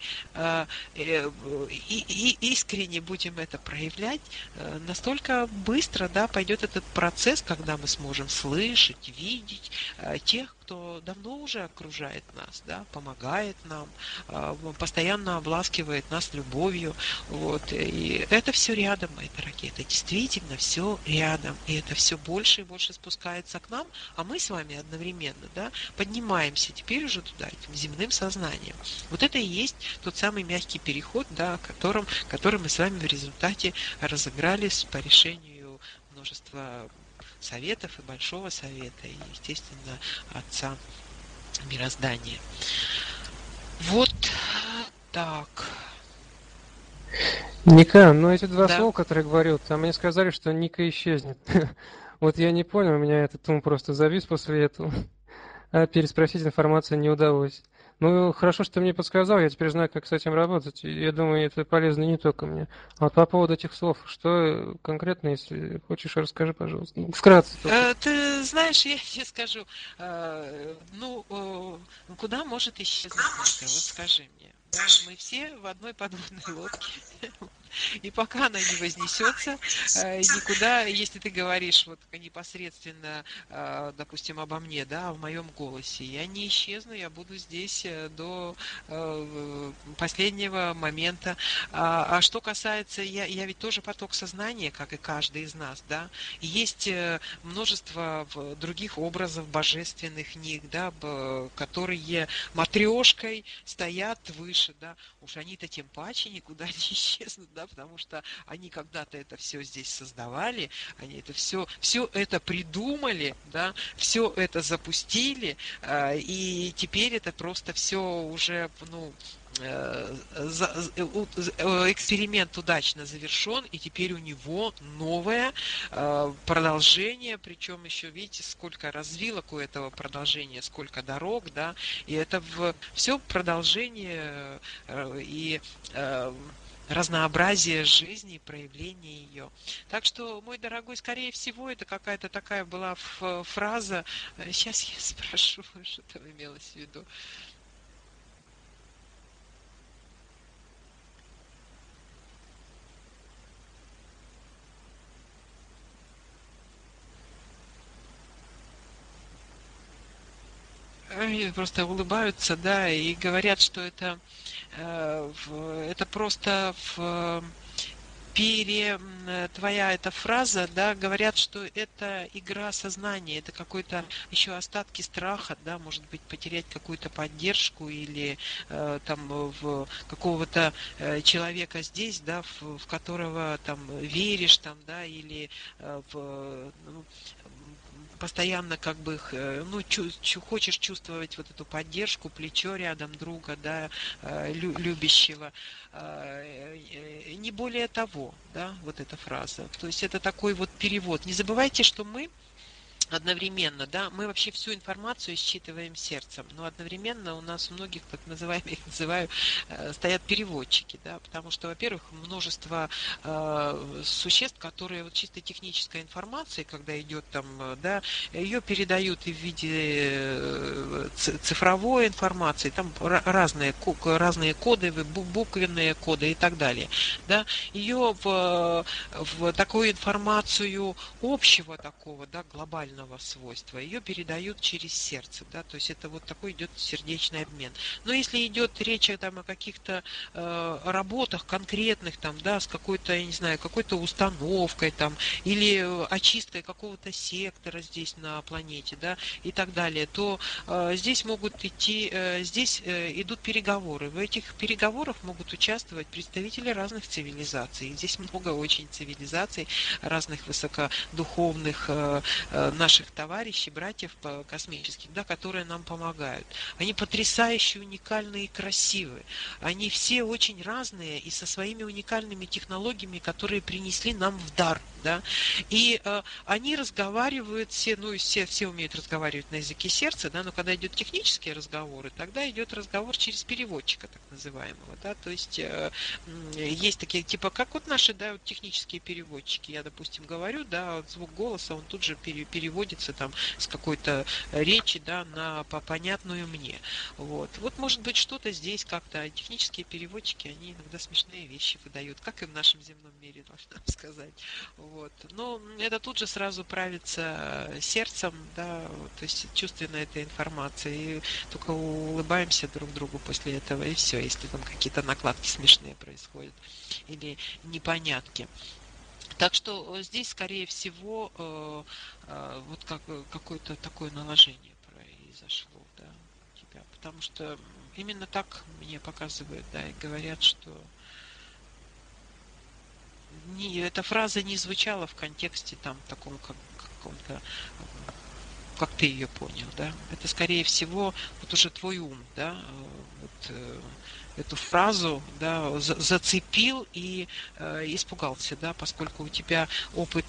A: искренне будем это проявлять, настолько быстро, да, пойдет этот процесс, когда мы сможем слышать, видеть тех, кто давно уже окружает нас, да, помогает нам, постоянно обласкивает нас любовью. Вот. И это все рядом, мои дорогие. Это действительно все рядом. И это все больше и больше спускается к нам, а мы с вами одновременно, да, поднимаемся теперь уже туда, этим земным сознанием. Вот это и есть тот самый мягкий переход, да, который мы с вами в результате разыграли по решению множества советов и Большого Совета, и, естественно, Отца Мироздания. Вот так.
D: Ника, ну эти два
A: Да.
D: слова, которые я говорил, там мне сказали, что Ника исчезнет. Вот я не понял, у меня этот ум просто завис после этого. А переспросить информацию не удалось. Ну, хорошо, что ты мне подсказал, я теперь знаю, как с этим работать. И я думаю, это полезно не только мне. А вот по поводу этих слов, что конкретно, если хочешь, расскажи, пожалуйста. Ну, вкратце только.
A: Ты знаешь, я тебе скажу, куда может исчезнуть Ника? Вот скажи мне. Да, мы все в одной подводной лодке. И пока она не вознесется никуда, если ты говоришь вот непосредственно, допустим, обо мне, да, в моем голосе, я не исчезну, я буду здесь до последнего момента. А что касается, я ведь тоже поток сознания, как и каждый из нас, да. И есть множество других образов божественных них, да, которые матрешкой стоят выше, да. Уж они-то тем паче никуда не исчезнут, да, потому что они когда-то это все здесь создавали, они это все это придумали, да, все это запустили, и теперь это просто все уже, ну, эксперимент удачно завершен, и теперь у него новое продолжение, причем еще, видите, сколько развилок у этого продолжения, сколько дорог, да, и это все продолжение и разнообразие жизни, проявление ее. Так что, мой дорогой, скорее всего, это какая-то такая была фраза. Сейчас я спрошу, что там имелось в виду. Они просто улыбаются, да, и говорят, что это просто твоя эта фраза, да, говорят, что это игра сознания, это какой-то еще остатки страха, да, может быть, потерять какую-то поддержку или там в какого-то человека здесь, да, в которого там веришь, там, да, или постоянно как бы ну, хочешь чувствовать вот эту поддержку, плечо рядом друга, да, любящего. Не более того, да, вот эта фраза. То есть это такой вот перевод. Не забывайте, что мы одновременно, да, мы вообще всю информацию считываем сердцем, но одновременно у нас у многих, так называемых, я их называю, стоят переводчики, да, потому что, во-первых, множество существ, которые вот чисто технической информации, когда идет там, да, ее передают и в виде цифровой информации, там разные коды, буквенные коды и так далее, да, ее в такую информацию общего такого, да, глобального свойства, ее передают через сердце, да, то есть это вот такой идет сердечный обмен. Но если идет речь там о каких-то работах конкретных, там, да, с какой-то, я не знаю, какой-то установкой, там, или очисткой какого-то сектора здесь на планете, да, и так далее, то здесь могут идти, здесь идут переговоры. В этих переговорах могут участвовать представители разных цивилизаций. Здесь много очень цивилизаций, разных высокодуховных наших товарищей, братьев космических, да, которые нам помогают. Они потрясающе уникальные и красивые. Они все очень разные и со своими уникальными технологиями, которые принесли нам в дар. Да? И они разговаривают, все умеют разговаривать на языке сердца, да, но когда идет технические разговоры, тогда идет разговор через переводчика, так называемого. Да? То есть есть такие, типа, как вот наши, да, вот технические переводчики. Я, допустим, говорю, да, вот звук голоса, он тут же переводится там с какой-то речи, да, на понятную мне. Вот, может быть, что-то здесь как-то. Технические переводчики, они иногда смешные вещи выдают, как и в нашем земном мире, должна сказать. Вот. Но это тут же сразу правится сердцем, да, то есть чувственно этой информации. И только улыбаемся друг другу после этого, и все, если там какие-то накладки смешные происходят или непонятки. Так что здесь, скорее всего, вот какое-то такое наложение произошло, да, у тебя. Потому что именно так мне показывают, да, и говорят, что эта фраза не звучала в контексте там таком, как каком-то, как ты ее понял, да. Это, скорее всего, вот уже твой ум, да, вот, эту фразу, да, зацепил и испугался, да, поскольку у тебя опыт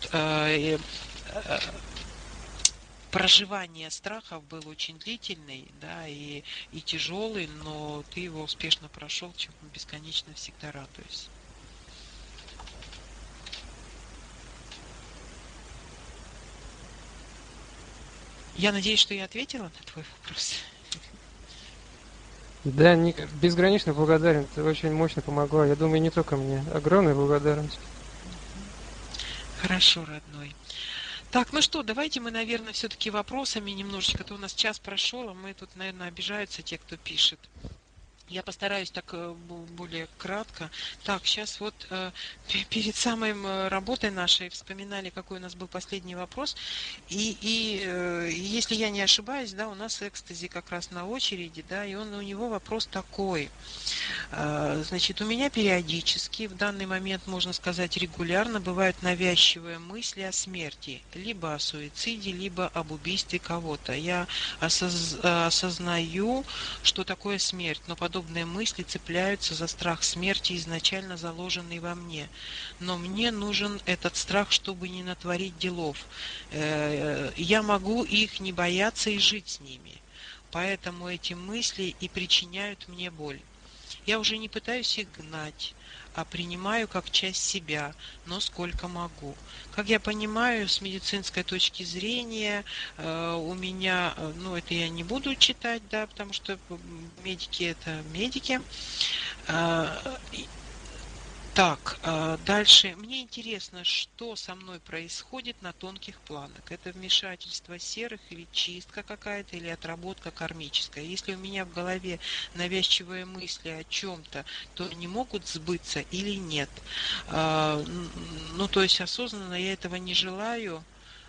A: проживания страхов был очень длительный, да, и тяжелый, но ты его успешно прошел, чем бесконечно всегда радуюсь. Я надеюсь, что я ответила на твой вопрос.
D: Да, безгранично благодарен. Ты очень мощно помогла. Я думаю, не только мне. Огромная благодарность.
A: Хорошо, родной. Так, ну что, давайте мы, наверное, все-таки вопросами немножечко. То у нас час прошел, а мы тут, наверное, обижаются те, кто пишет. Я постараюсь так более кратко. Так, сейчас вот перед самой работой нашей вспоминали, какой у нас был последний вопрос. И если я не ошибаюсь, да, у нас экстази как раз на очереди, да, и у него вопрос такой. Значит, у меня периодически, в данный момент, можно сказать, регулярно бывают навязчивые мысли о смерти, либо о суициде, либо об убийстве кого-то. Я осознаю, что такое смерть, но подобные мысли цепляются за страх смерти, изначально заложенный во мне. Но мне нужен этот страх, чтобы не натворить делов. Я могу их не бояться и жить с ними. Поэтому эти мысли и причиняют мне боль. Я уже не пытаюсь их гнать, а принимаю как часть себя, но сколько могу. Как я понимаю, с медицинской точки зрения у меня, ну это я не буду читать, да, потому что медики это медики. Так, дальше. Мне интересно, что со мной происходит на тонких планах. Это вмешательство серых или чистка какая-то, или отработка кармическая. Если у меня в голове навязчивые мысли о чем-то, то они могут сбыться или нет. Ну, то есть осознанно я этого не желаю.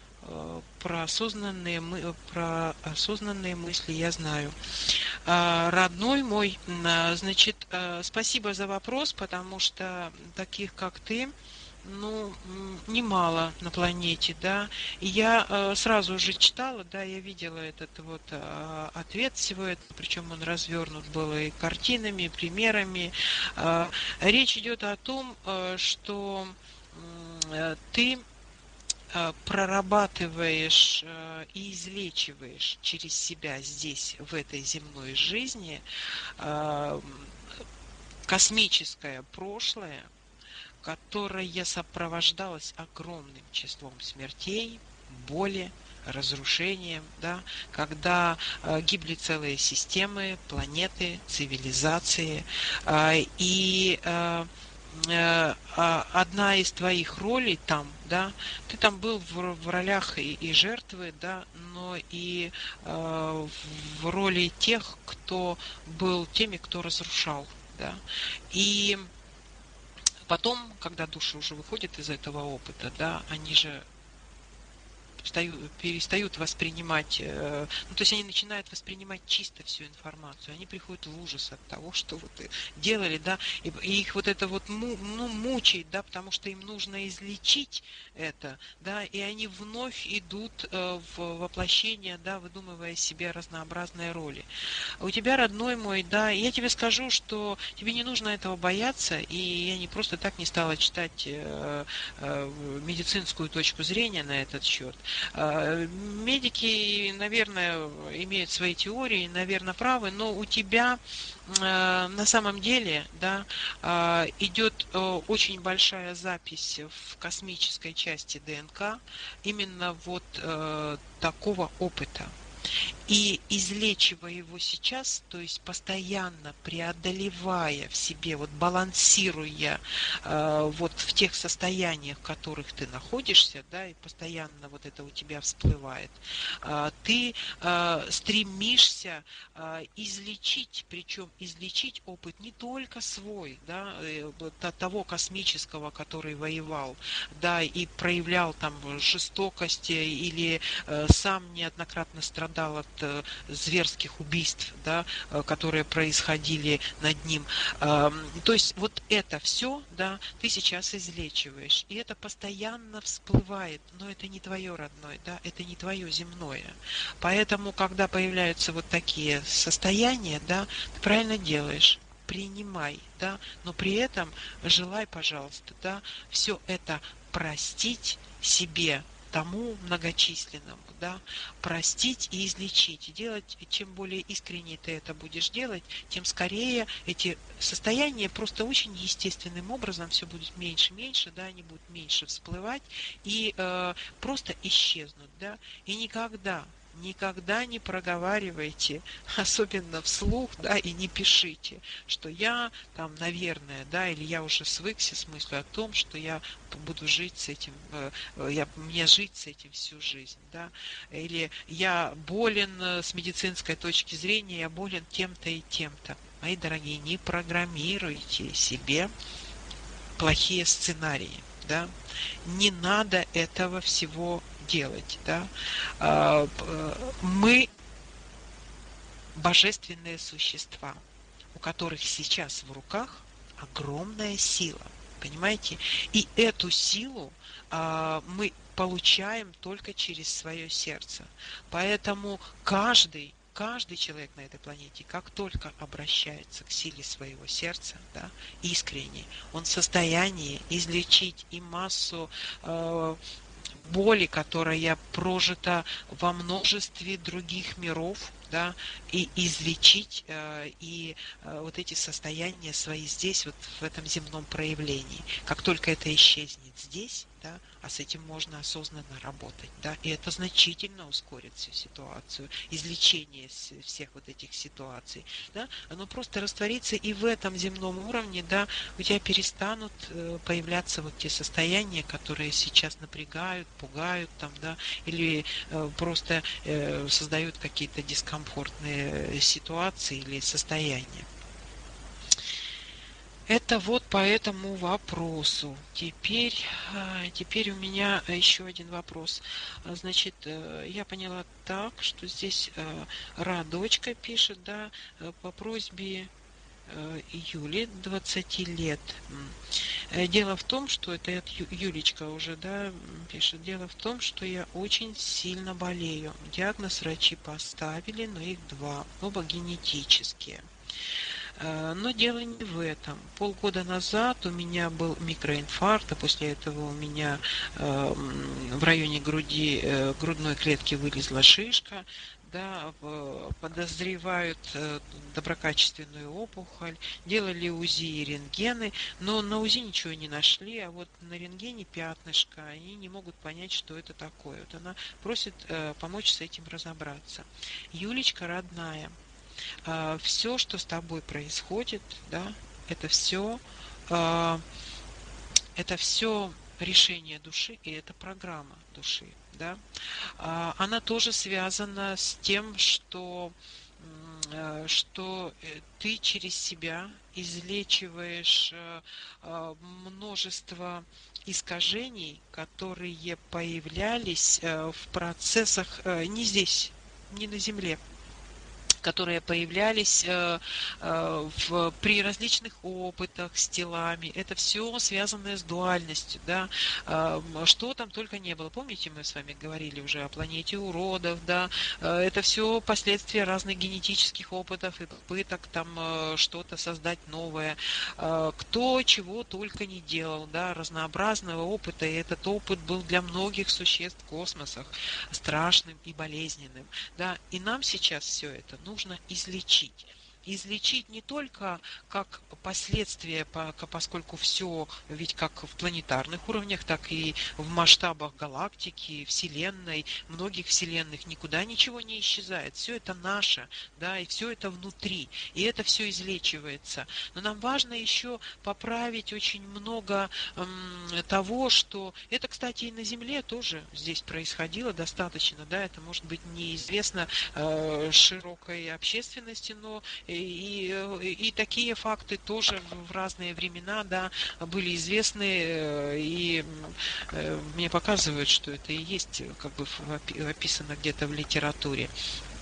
A: Про осознанные мысли я знаю. Родной мой, значит, спасибо за вопрос, потому что таких, как ты, ну, немало на планете, да. И я сразу же читала, да, я видела этот вот ответ всего этого, причем он развернут был и картинами, и примерами. Речь идет о том, что ты прорабатываешь и излечиваешь через себя здесь, в этой земной жизни, космическое прошлое, которое сопровождалось огромным числом смертей, боли, разрушением, да, когда гибли целые системы, планеты, цивилизации, и одна из твоих ролей там, да, ты там был в ролях и жертвы, да, но и в роли тех, кто был теми, кто разрушал, да. И потом, когда души уже выходят из этого опыта, да, они же перестают воспринимать, ну, то есть они начинают воспринимать чисто всю информацию, они приходят в ужас от того, что вот делали, да, и их вот это вот мучает, да, потому что им нужно излечить это, да, и они вновь идут в воплощение, да, выдумывая себе разнообразные роли. У тебя, родной мой, да, я тебе скажу, что тебе не нужно этого бояться, и я не просто так не стала читать медицинскую точку зрения на этот счет. Медики, наверное, имеют свои теории, наверное, правы, но у тебя на самом деле, да, идет очень большая запись в космической части ДНК именно вот такого опыта. И излечивая его сейчас, то есть постоянно преодолевая в себе, вот балансируя вот в тех состояниях, в которых ты находишься, да, и постоянно вот это у тебя всплывает, ты стремишься излечить, причем излечить опыт не только свой, да, того космического, который воевал, да, и проявлял там жестокость или сам неоднократно страдал от зверских убийств, да, которые происходили над ним. То есть вот это все, да, ты сейчас излечиваешь, и это постоянно всплывает, но это не твое родное, да, это не твое земное. Поэтому, когда появляются вот такие состояния, да, ты правильно делаешь. Принимай, да, но при этом желай, пожалуйста, да, все это простить себе, тому многочисленному, да, простить и излечить. И делать, чем более искренне ты это будешь делать, тем скорее эти состояния просто очень естественным образом все будет меньше, да, они будут меньше всплывать и просто исчезнут, да. И никогда не проговаривайте, особенно вслух, да, и не пишите, что я там, наверное, да, или я уже свыкся с мыслью о том, что я буду жить с этим, мне жить с этим всю жизнь, да, или я болен с медицинской точки зрения, я болен тем-то и тем-то. Мои дорогие, не программируйте себе плохие сценарии, да, не надо этого всего делать, да. Мы божественные существа, у которых сейчас в руках огромная сила, понимаете? И эту силу мы получаем только через свое сердце. Поэтому каждый человек на этой планете, как только обращается к силе своего сердца, да, искренне, он в состоянии излечить и массу боли, которая прожита во множестве других миров, да, и излечить и вот эти состояния свои здесь, вот в этом земном проявлении. Как только это исчезнет здесь, да, а с этим можно осознанно работать, да, и это значительно ускорит всю ситуацию, излечение всех вот этих ситуаций, да, оно просто растворится, и в этом земном уровне, да, у тебя перестанут появляться вот те состояния, которые сейчас напрягают, пугают там, да, или просто создают какие-то дискомфортные ситуации или состояния. Это вот по этому вопросу. Теперь у меня еще один вопрос. Значит, я поняла так, что здесь Радочка пишет, да, по просьбе Юли, 20 лет. Дело в том, что это Юлечка уже, да, пишет. Дело в том, что я очень сильно болею. Диагноз врачи поставили, но их два, оба генетические. Но дело не в этом. Полгода назад у меня был микроинфаркт, а после этого у меня в районе груди, грудной клетки вылезла шишка. Да, подозревают доброкачественную опухоль, делали УЗИ и рентгены, но на УЗИ ничего не нашли, а вот на рентгене пятнышко, они не могут понять, что это такое. Вот она просит помочь с этим разобраться. Юлечка, родная, все, что с тобой происходит, да, это все решение души, и это программа души, да. Она тоже связана с тем, что ты через себя излечиваешь множество искажений, которые появлялись в процессах не здесь, не на Земле, которые появлялись при различных опытах с телами. Это все связанное с дуальностью, да. Что там только не было. Помните, мы с вами говорили уже о планете уродов, да. Это все последствия разных генетических опытов и попыток там что-то создать новое. Кто чего только не делал, да, разнообразного опыта. И этот опыт был для многих существ в космосах страшным и болезненным, да. И нам сейчас все это нужно излечить. Излечить не только как последствия, поскольку все, ведь как в планетарных уровнях, так и в масштабах галактики, Вселенной, многих Вселенных, никуда ничего не исчезает. Все это наше, да, и все это внутри, и это все излечивается. Но нам важно еще поправить очень много того, что это, кстати, и на Земле тоже здесь происходило достаточно, да, это может быть неизвестно широкой общественности, но и такие факты тоже в разные времена, да, были известны, и мне показывают, что это и есть как бы описано где-то в литературе,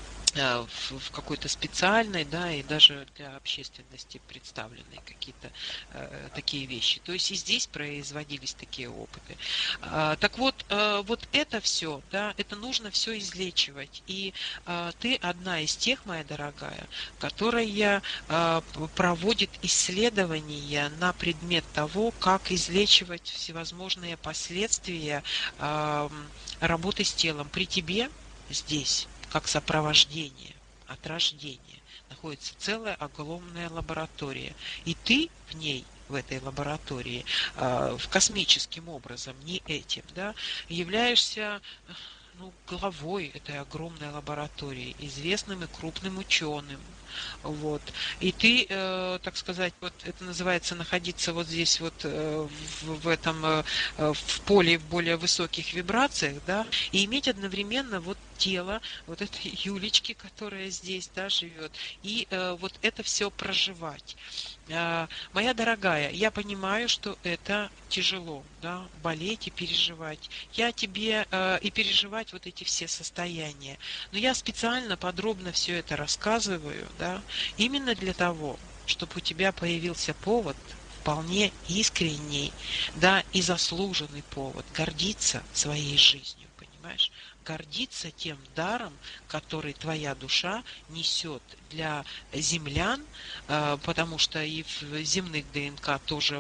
A: в какой-то специальной, да, и даже для общественности представленные какие-то такие вещи. То есть и здесь производились такие опыты. Так вот, вот это все, да, это нужно все излечивать. И ты одна из тех, моя дорогая, которая проводит исследования на предмет того, как излечивать всевозможные последствия работы с телом. При тебе здесь как сопровождение от рождения находится целая огромная лаборатория. И ты в ней, в этой лаборатории, в космическим образом, не этим, да, являешься главой этой огромной лаборатории, известным и крупным ученым. Вот. И ты, так сказать, вот это называется находиться вот здесь вот в этом в поле в более высоких вибрациях, да, и иметь одновременно вот тело вот этой Юлечки, которая здесь, да, живет, и вот это все проживать. Моя дорогая, я понимаю, что это тяжело, да, болеть и переживать. Я тебе и переживать вот эти все состояния. Но я специально подробно все это рассказываю, да, именно для того, чтобы у тебя появился повод, вполне искренний, да, и заслуженный повод гордиться своей жизнью, понимаешь? Гордиться тем даром, который твоя душа несет для землян, потому что и в земных ДНК тоже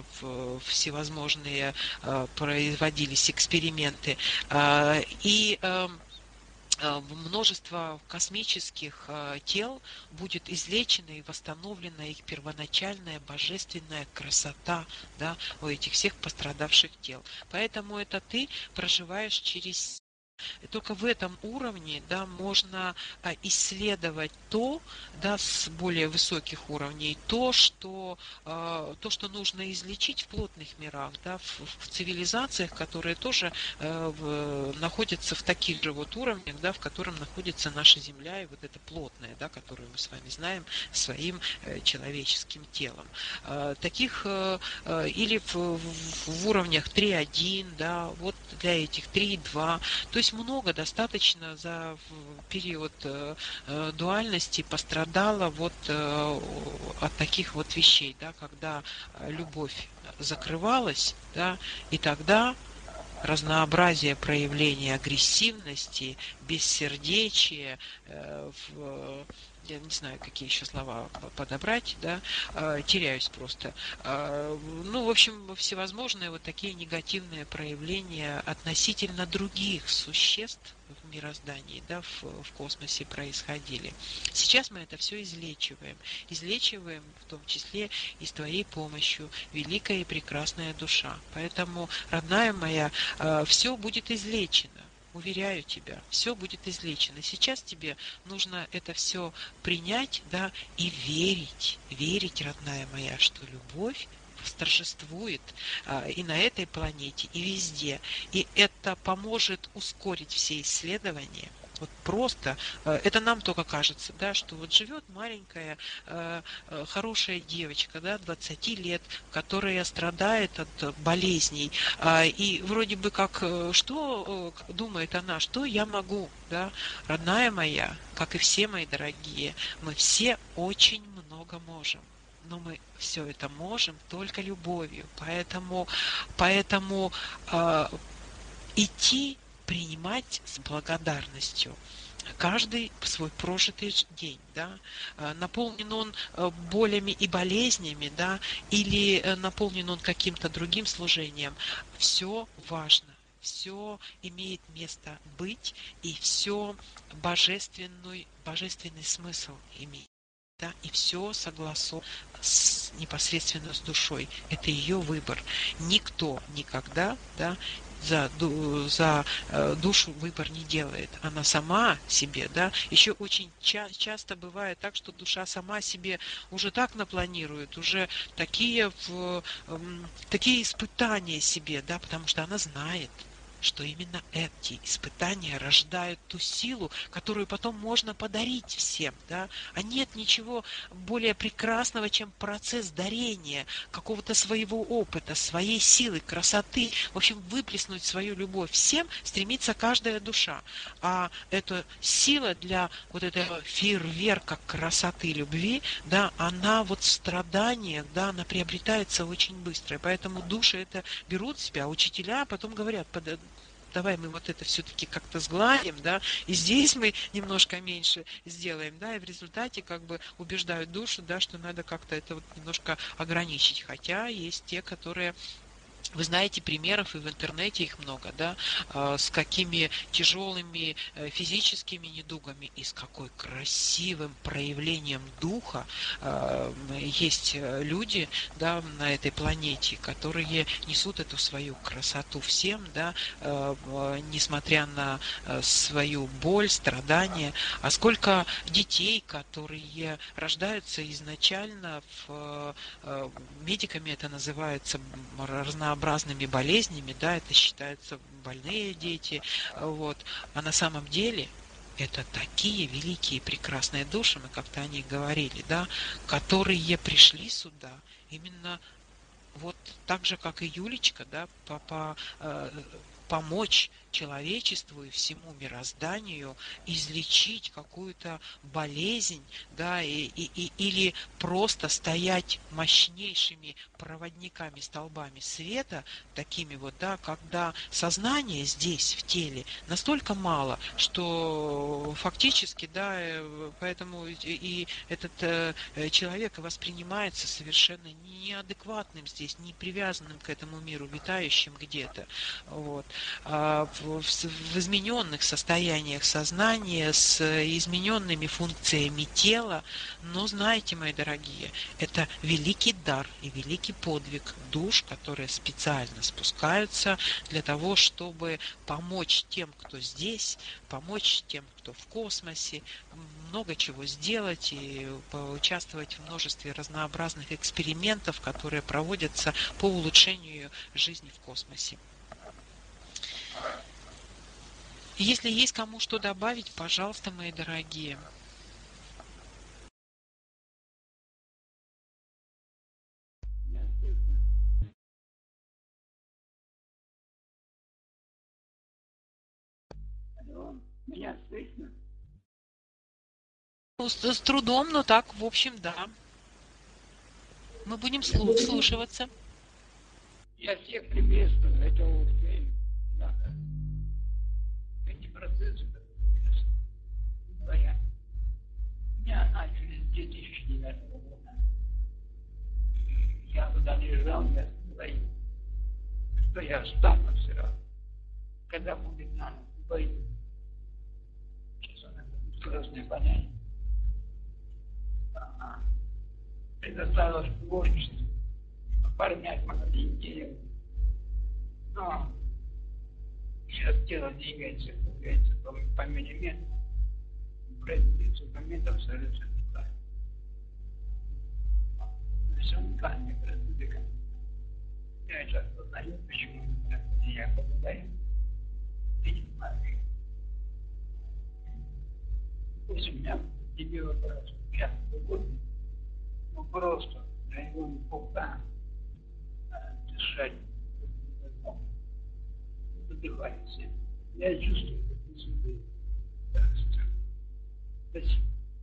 A: всевозможные производились эксперименты. И множество космических тел будет излечено и восстановлена их первоначальная божественная красота, да, у этих всех пострадавших тел. Поэтому это ты проживаешь через... И только в этом уровне, да, можно исследовать то, да, с более высоких уровней, то, что нужно излечить в плотных мирах, да, в цивилизациях, которые тоже находятся в таких же вот уровнях, да, в котором находится наша Земля и вот это плотное, да, которое мы с вами знаем своим человеческим телом. Таких или в уровнях 3.1, да, вот для этих 3.2, то есть много достаточно за период дуальности пострадало вот от таких вот вещей, да, когда любовь закрывалась, да, и тогда разнообразие проявлений агрессивности, бессердечия, я не знаю, какие еще слова подобрать, да, теряюсь просто. Ну, в общем, всевозможные вот такие негативные проявления относительно других существ в мироздании, да, в космосе происходили. Сейчас мы это все излечиваем. Излечиваем в том числе и с твоей помощью, великая и прекрасная душа. Поэтому, родная моя, все будет излечено. Уверяю тебя, все будет излечено. Сейчас тебе нужно это все принять, да, и верить, родная моя, что любовь восторжествует и на этой планете, и везде. И это поможет ускорить все исследования. Вот просто, это нам только кажется, да, что вот живет маленькая хорошая девочка, да, 20 лет, которая страдает от болезней, и вроде бы как, что думает она, что я могу, да, родная моя, как и все мои дорогие, мы все очень много можем. Но мы все это можем только любовью. Поэтому идти, принимать с благодарностью каждый свой прожитый день, да, наполнен он болями и болезнями, да, или наполнен он каким-то другим служением, все важно. Все имеет место быть, и все божественный смысл имеет. Да, и все согласовано непосредственно с душой. Это ее выбор. Никто никогда, да, за душу выбор не делает. Она сама себе, да, еще очень часто бывает так, что душа сама себе уже так напланирует, уже такие испытания себе, да, потому что она знает, что именно эти испытания рождают ту силу, которую потом можно подарить всем, да? А нет ничего более прекрасного, чем процесс дарения какого-то своего опыта, своей силы, красоты, в общем, выплеснуть свою любовь всем стремится каждая душа. А эта сила для вот этого фейерверка красоты любви, да, она вот в страданиях, да, она приобретается очень быстро. И поэтому души это берут в себя, учителя потом говорят, давай мы вот это все-таки как-то сгладим, да, и здесь мы немножко меньше сделаем, да, и в результате как бы убеждают душу, да, что надо как-то это вот немножко ограничить, хотя есть те, которые... Вы знаете примеров, и в интернете их много, да, с какими тяжелыми физическими недугами и с какой красивым проявлением духа есть люди, да, на этой планете, которые несут эту свою красоту всем, да, несмотря на свою боль, страдания. А сколько детей, которые рождаются изначально медиками это называется разнообразными болезнями, да, это считаются больные дети, вот. А на самом деле это такие великие прекрасные души, мы как-то о них говорили, да, которые пришли сюда именно вот так же, как и Юлечка, да, помочь человечеству и всему мирозданию излечить какую-то болезнь, да, или просто стоять мощнейшими проводниками, столбами света, такими вот, да, когда сознание здесь, в теле, настолько мало, что фактически, да, поэтому и этот человек воспринимается совершенно неадекватным здесь, не привязанным к этому миру, витающим где-то. Вот. в измененных состояниях сознания, с измененными функциями тела. Но знаете, мои дорогие, это великий дар и великий подвиг душ, которые специально спускаются для того, чтобы помочь тем, кто здесь, помочь тем, кто в космосе, много чего сделать и поучаствовать в множестве разнообразных экспериментов, которые проводятся по улучшению жизни в космосе. Если есть кому что добавить, пожалуйста, мои дорогие.
E: Меня слышно?
A: С трудом, но так, в общем, да. Мы будем вслушиваться.
E: Я всех приветствую. Это вот эти процессы, говоря, меня начали с 2009 года. Я туда лежал, я говорил, что я встану все равно. Когда будет надо, пойду. Сейчас она сложное понятие. Предоставилось творчество, оформлять магазин. Но сейчас тело двигается, по миллиметру. Производится моментом совершенно неправильно. Все уникальное производство. Я сейчас познаю, почему я попадаю. Ты не знаешь. Пусть у меня тебе вопрос. Я угодно. Ну просто на его пока дышать. Выдыхайте. Я чувствую, как вы себе. Спасибо.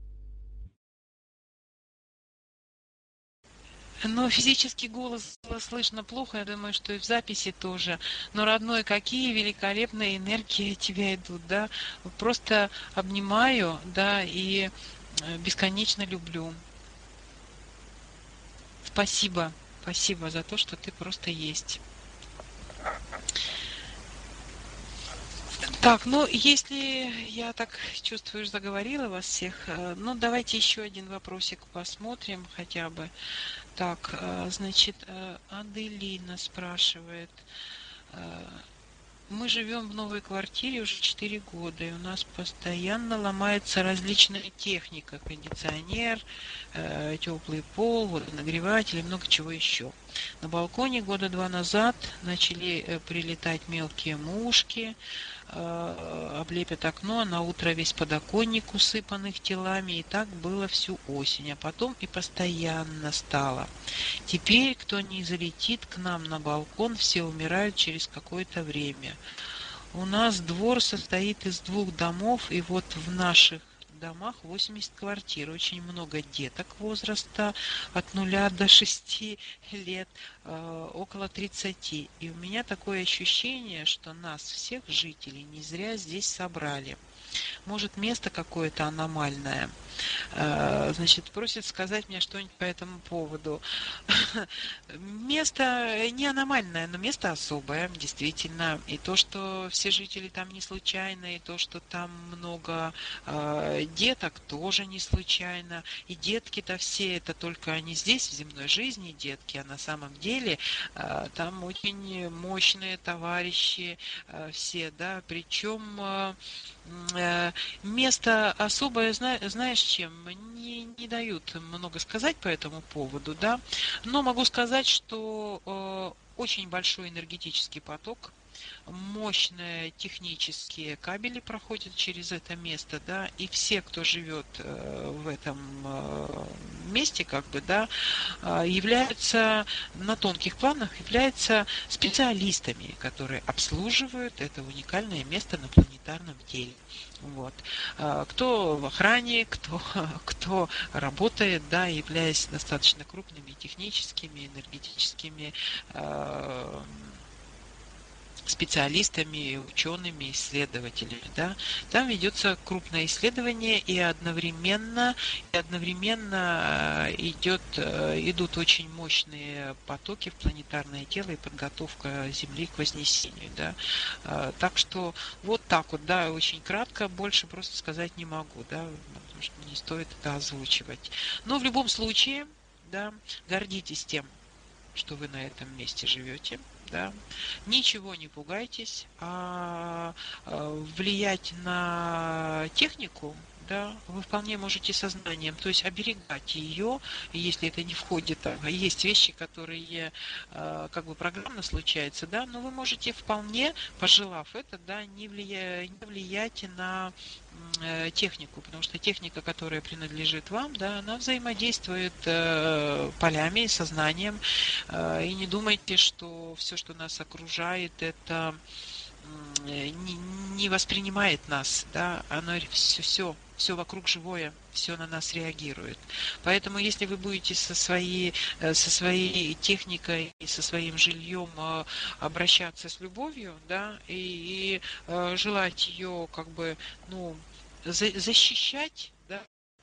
A: Но физический голос слышно плохо, я думаю, что и в записи тоже. Но, родной, какие великолепные энергии от тебя идут, да? Просто обнимаю, да, и бесконечно люблю. Спасибо, спасибо за то, что ты просто есть. Так, ну, если я так чувствую, заговорила вас всех, ну, давайте еще один вопросик посмотрим хотя бы. Так, значит, Аделина спрашивает. Мы живем в новой квартире уже 4 года, и у нас постоянно ломается различная техника, кондиционер, теплый пол, водонагреватель и много чего еще. На балконе года 2 назад начали прилетать мелкие мушки, облепят окно, а на утро весь подоконник усыпан их телами, и так было всю осень, а потом и постоянно стало. Теперь, кто не залетит к нам на балкон, все умирают через какое-то время. У нас двор состоит из 2 домов, и вот в наших домах 80 квартир, очень много деток возраста от 0 до 6 лет, около 30. И у меня такое ощущение, что нас всех жителей не зря здесь собрали. Может, место какое-то аномальное. Значит, просит сказать мне что-нибудь по этому поводу. Место не аномальное, но место особое, действительно. И то, что все жители там не случайно, и то, что там много деток, тоже не случайно. И детки-то все, это только они здесь, в земной жизни детки, а на самом деле там очень мощные товарищи все, да, причем место особое, знаешь чем, не дают много сказать по этому поводу, да, но могу сказать, что очень большой энергетический поток, мощные технические кабели проходят через это место, да, и все, кто живет в этом месте, как бы, да, являются на тонких планах, являются специалистами, которые обслуживают это уникальное место на планетарном теле. Вот. Кто в охране, кто работает, да, являясь достаточно крупными техническими, энергетическими специалистами, учеными, исследователями, да, там ведется крупное исследование, и одновременно идут очень мощные потоки в планетарное тело и подготовка Земли к вознесению, да. Так что вот так вот, да, очень кратко, больше просто сказать не могу, да, потому что не стоит это озвучивать. Но в любом случае, да, гордитесь тем, что вы на этом месте живете, да, ничего не пугайтесь, влиять на технику, да, вы вполне можете сознанием, то есть оберегать ее, если это не входит, есть вещи, которые как бы программно случаются, да, но вы можете вполне, пожелав это, да, не влиять на технику, потому что техника, которая принадлежит вам, да, она взаимодействует полями, сознанием, и не думайте, что все, что нас окружает, это не воспринимает нас, да, оно все вокруг живое, все на нас реагирует. Поэтому, если вы будете со своей техникой и со своим жильем обращаться с любовью, да, и желать ее как бы, ну, защищать, да,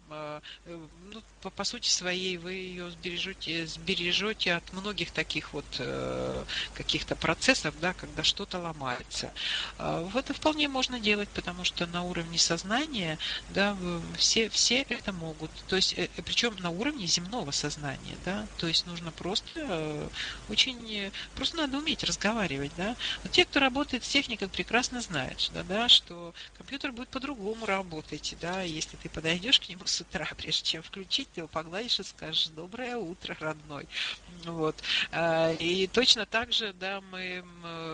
A: ну, по сути своей вы ее сбережете от многих таких вот каких-то процессов, да, когда что-то ломается. Это вполне можно делать, потому что на уровне сознания, да, все это могут. То есть, причем на уровне земного сознания, да, то есть нужно просто просто надо уметь разговаривать, да. Вот те, кто работает с техникой, прекрасно знают, что компьютер будет по-другому работать, да, если ты подойдешь к нему с утра, прежде чем включить, ты его погладишь и скажешь: доброе утро, родной. Вот. И точно так же, да, мы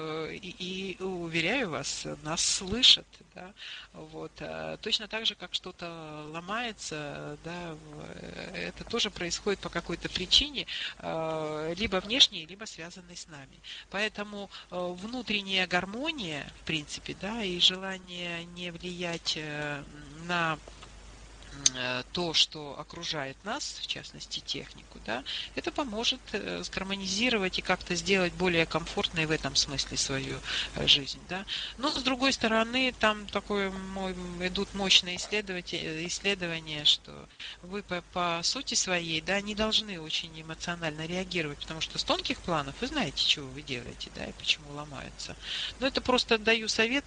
A: и уверяю вас, нас слышат, да, вот. Точно так же, как что-то ломается, да, это тоже происходит по какой-то причине, либо внешней, либо связанной с нами. Поэтому внутренняя гармония, в принципе, да, и желание не влиять на то, что окружает нас, в частности технику, да, это поможет сгармонизировать и как-то сделать более комфортной в этом смысле свою жизнь, да. Но с другой стороны, там идут мощные исследования, что вы по сути своей, да, не должны очень эмоционально реагировать, потому что с тонких планов вы знаете, чего вы делаете, да, и почему ломаются. Но это просто даю совет,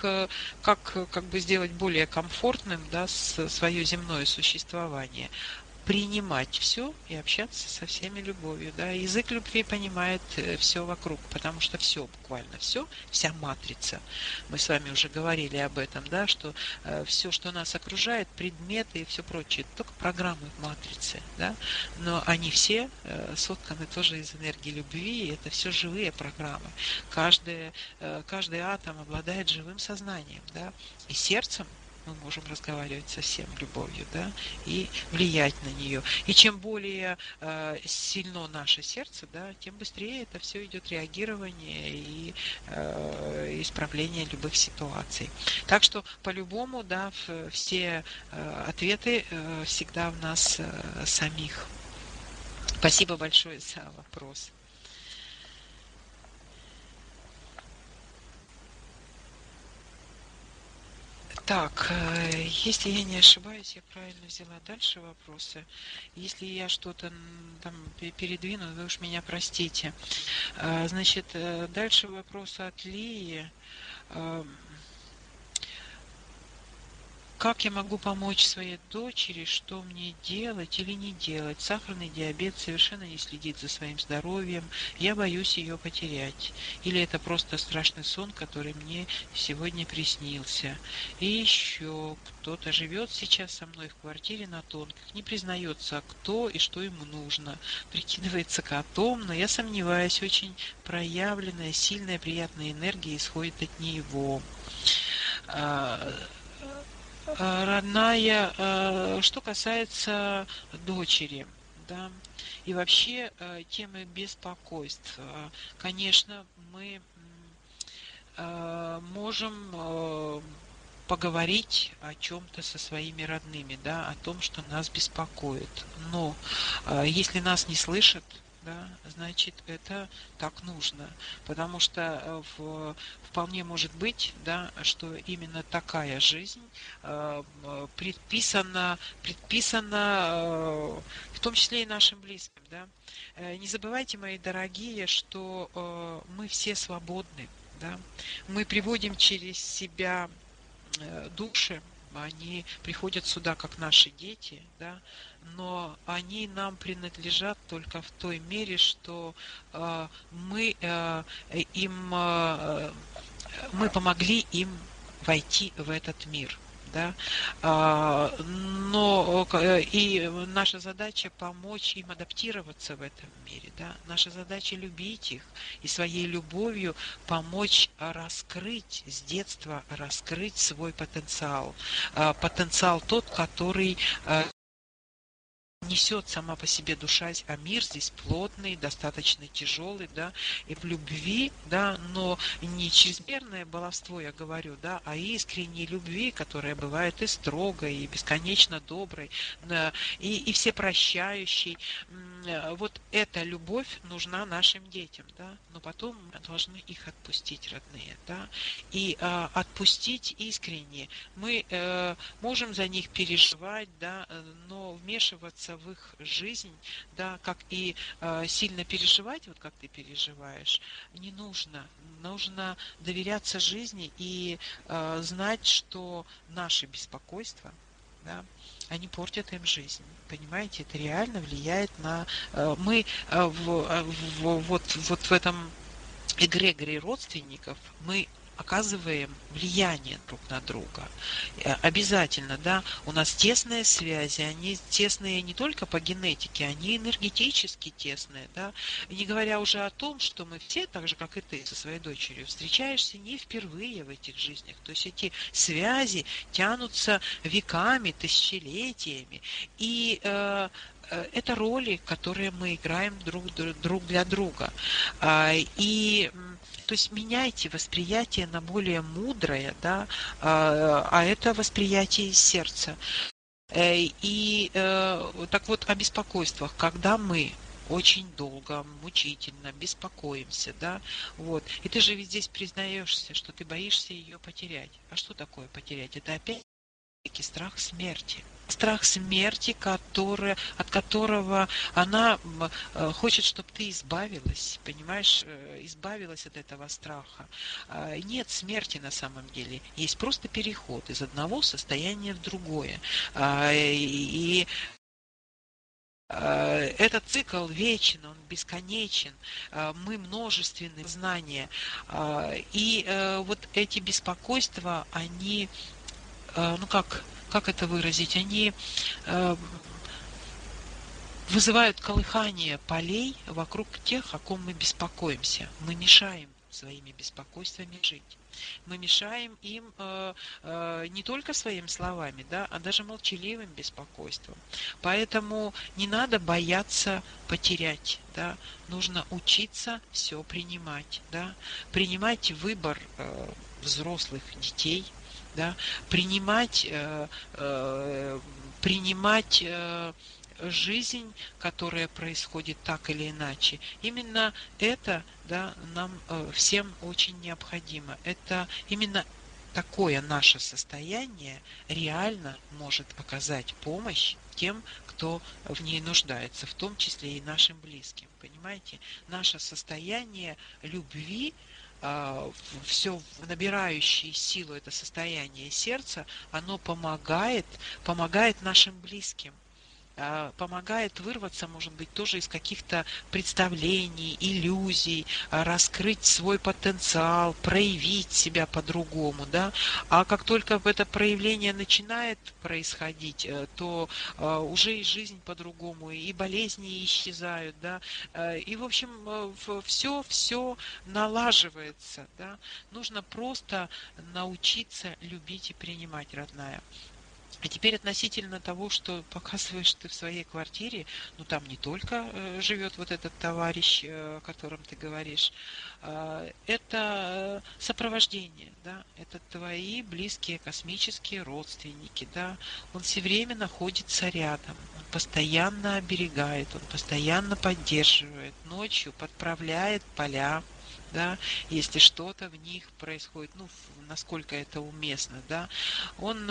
A: как бы сделать более комфортным, да, свое земное существование, принимать все и общаться со всеми любовью, да. Язык любви понимает все вокруг, потому что все, буквально все, вся матрица. Мы с вами уже говорили об этом, да, что все, что нас окружает, предметы и все прочее, только программы в матрице, да, но они все сотканы тоже из энергии любви, и это все живые программы. Каждый атом обладает живым сознанием, да, и сердцем мы можем разговаривать со всем любовью, да, и влиять на нее. И чем более сильно наше сердце, да, тем быстрее это все идет реагирование и исправление любых ситуаций. Так что по-любому, да, все ответы всегда в нас самих. Спасибо большое за вопрос. Так, если я не ошибаюсь, я правильно взяла дальше вопросы. Если я что-то там передвину, вы уж меня простите. Значит, дальше вопрос от Лии. Как я могу помочь своей дочери, что мне делать или не делать? Сахарный диабет, совершенно не следит за своим здоровьем. Я боюсь ее потерять. Или это просто страшный сон, который мне сегодня приснился. И еще кто-то живет сейчас со мной в квартире на тонких, не признается, кто и что ему нужно. Прикидывается котом, но я сомневаюсь, очень проявленная, сильная, приятная энергия исходит от него. Родная, что касается дочери, да, и вообще темы беспокойства, конечно, мы можем поговорить о чем-то со своими родными, да, о том, что нас беспокоит. Но если нас не слышат, да, значит, это так нужно. Потому что вполне может быть, да, что именно такая жизнь предписана в том числе и нашим близким. Да. Не забывайте, мои дорогие, что мы все свободны. Да. Мы приводим через себя души, они приходят сюда как наши дети, да, но они нам принадлежат только в той мере, что мы мы помогли им войти в этот мир. Да? Но и наша задача помочь им адаптироваться в этом мире. Да? Наша задача любить их и своей любовью помочь раскрыть с детства, раскрыть свой потенциал. Потенциал тот, который несет сама по себе душа, а мир здесь плотный, достаточно тяжелый, да, и в любви, да, но не чрезмерное баловство, я говорю, да, а искренней любви, которая бывает и строгой, и бесконечно доброй, да, и всепрощающей. Вот эта любовь нужна нашим детям, да, но потом мы должны их отпустить, родные, да, и отпустить искренне. Мы можем за них переживать, да, но вмешиваться в их жизнь, да, как и сильно переживать, вот как ты переживаешь, не нужно. Нужно доверяться жизни и знать, что наши беспокойства, да, они портят им жизнь. Понимаете, это реально влияет на... Мы вот в этом эгрегоре родственников мы оказываем влияние друг на друга. Обязательно, да, у нас тесные связи, они тесные не только по генетике, они энергетически тесные, да, и не говоря уже о том, что мы все, так же, как и ты со своей дочерью, встречаешься не впервые в этих жизнях, то есть эти связи тянутся веками, тысячелетиями, и это роли, которые мы играем друг для друга. И то есть меняйте восприятие на более мудрое, да, а это восприятие из сердца. И так вот о беспокойствах, когда мы очень долго, мучительно беспокоимся, да, вот. И ты же ведь здесь признаешься, что ты боишься ее потерять. А что такое потерять? Это опять-таки страх смерти. Страх смерти, от которого она хочет, чтобы ты избавилась, понимаешь, избавилась от этого страха. Нет смерти на самом деле, есть просто переход из одного состояния в другое. И этот цикл вечен, он бесконечен, мы множественны знания. И вот эти беспокойства, они, ну как это выразить, они вызывают колыхание полей вокруг тех, о ком мы беспокоимся. Мы мешаем своими беспокойствами жить. Мы мешаем им не только своими словами, да, а даже молчаливым беспокойством. Поэтому не надо бояться потерять. Да. Нужно учиться все принимать. Да. Принимать выбор взрослых детей, да, принимать жизнь, которая происходит так или иначе. Именно это, да, нам всем очень необходимо. Это именно такое наше состояние реально может оказать помощь тем, кто в ней нуждается, в том числе и нашим близким. Понимаете? Наше состояние любви, все набирающее силу это состояние сердца, оно помогает нашим близким. Помогает вырваться, может быть, тоже из каких-то представлений, иллюзий, раскрыть свой потенциал, проявить себя по-другому, да. А как только это проявление начинает происходить, то уже и жизнь по-другому, и болезни исчезают, да. И, в общем, все налаживается, да. Нужно просто научиться любить и принимать, родная. А теперь относительно того, что показываешь ты в своей квартире, ну там не только живет вот этот товарищ, о котором ты говоришь, это сопровождение, да, это твои близкие космические родственники, да, он все время находится рядом, он постоянно оберегает, он постоянно поддерживает, ночью подправляет поля, да, если что-то в них происходит, ну, насколько это уместно, да, он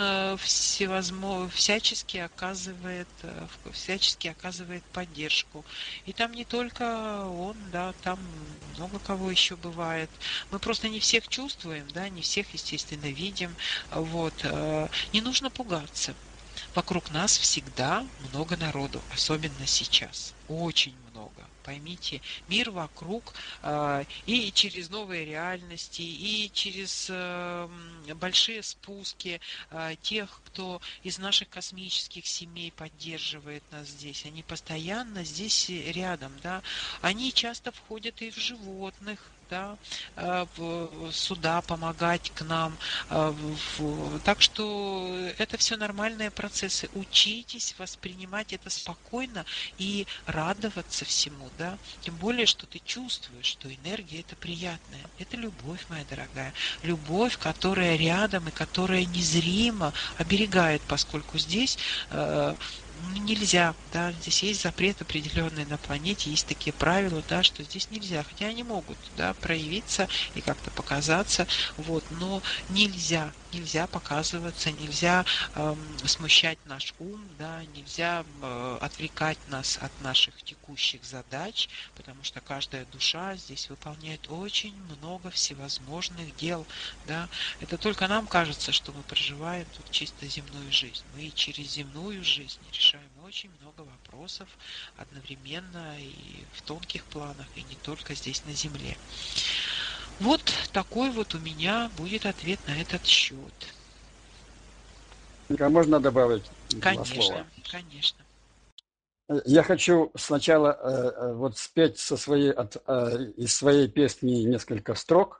A: всячески оказывает поддержку. И там не только он, да, там много кого еще бывает. Мы просто не всех чувствуем, да, не всех, естественно, видим. Вот. Не нужно пугаться. Вокруг нас всегда много народу, особенно сейчас. Очень много. Поймите, мир вокруг и через новые реальности, и через большие спуски тех, кто из наших космических семей поддерживает нас здесь. Они постоянно здесь рядом, да. Они часто входят и в животных, да, сюда помогать к нам. Так что это все нормальные процессы. Учитесь воспринимать это спокойно и радоваться всему, да. Тем более, что ты чувствуешь, что энергия это приятная. Это любовь, моя дорогая. Любовь, которая рядом и которая незримо оберегает, поскольку здесь нельзя, да, здесь есть запрет определенный на планете, есть такие правила, да, что здесь нельзя, хотя они могут, да, проявиться и как-то показаться, вот, но нельзя показываться, нельзя смущать наш ум, да, нельзя отвлекать нас от наших текущих задач, потому что каждая душа здесь выполняет очень много всевозможных дел, да, это только нам кажется, что мы проживаем тут чисто земную жизнь, мы и через земную жизнь решаем очень много вопросов одновременно и в тонких планах, и не только здесь на Земле. Вот такой вот у меня будет ответ на этот счет.
C: Можно добавить два слова?
A: Конечно.
C: Я хочу сначала вот спеть из своей песни несколько строк.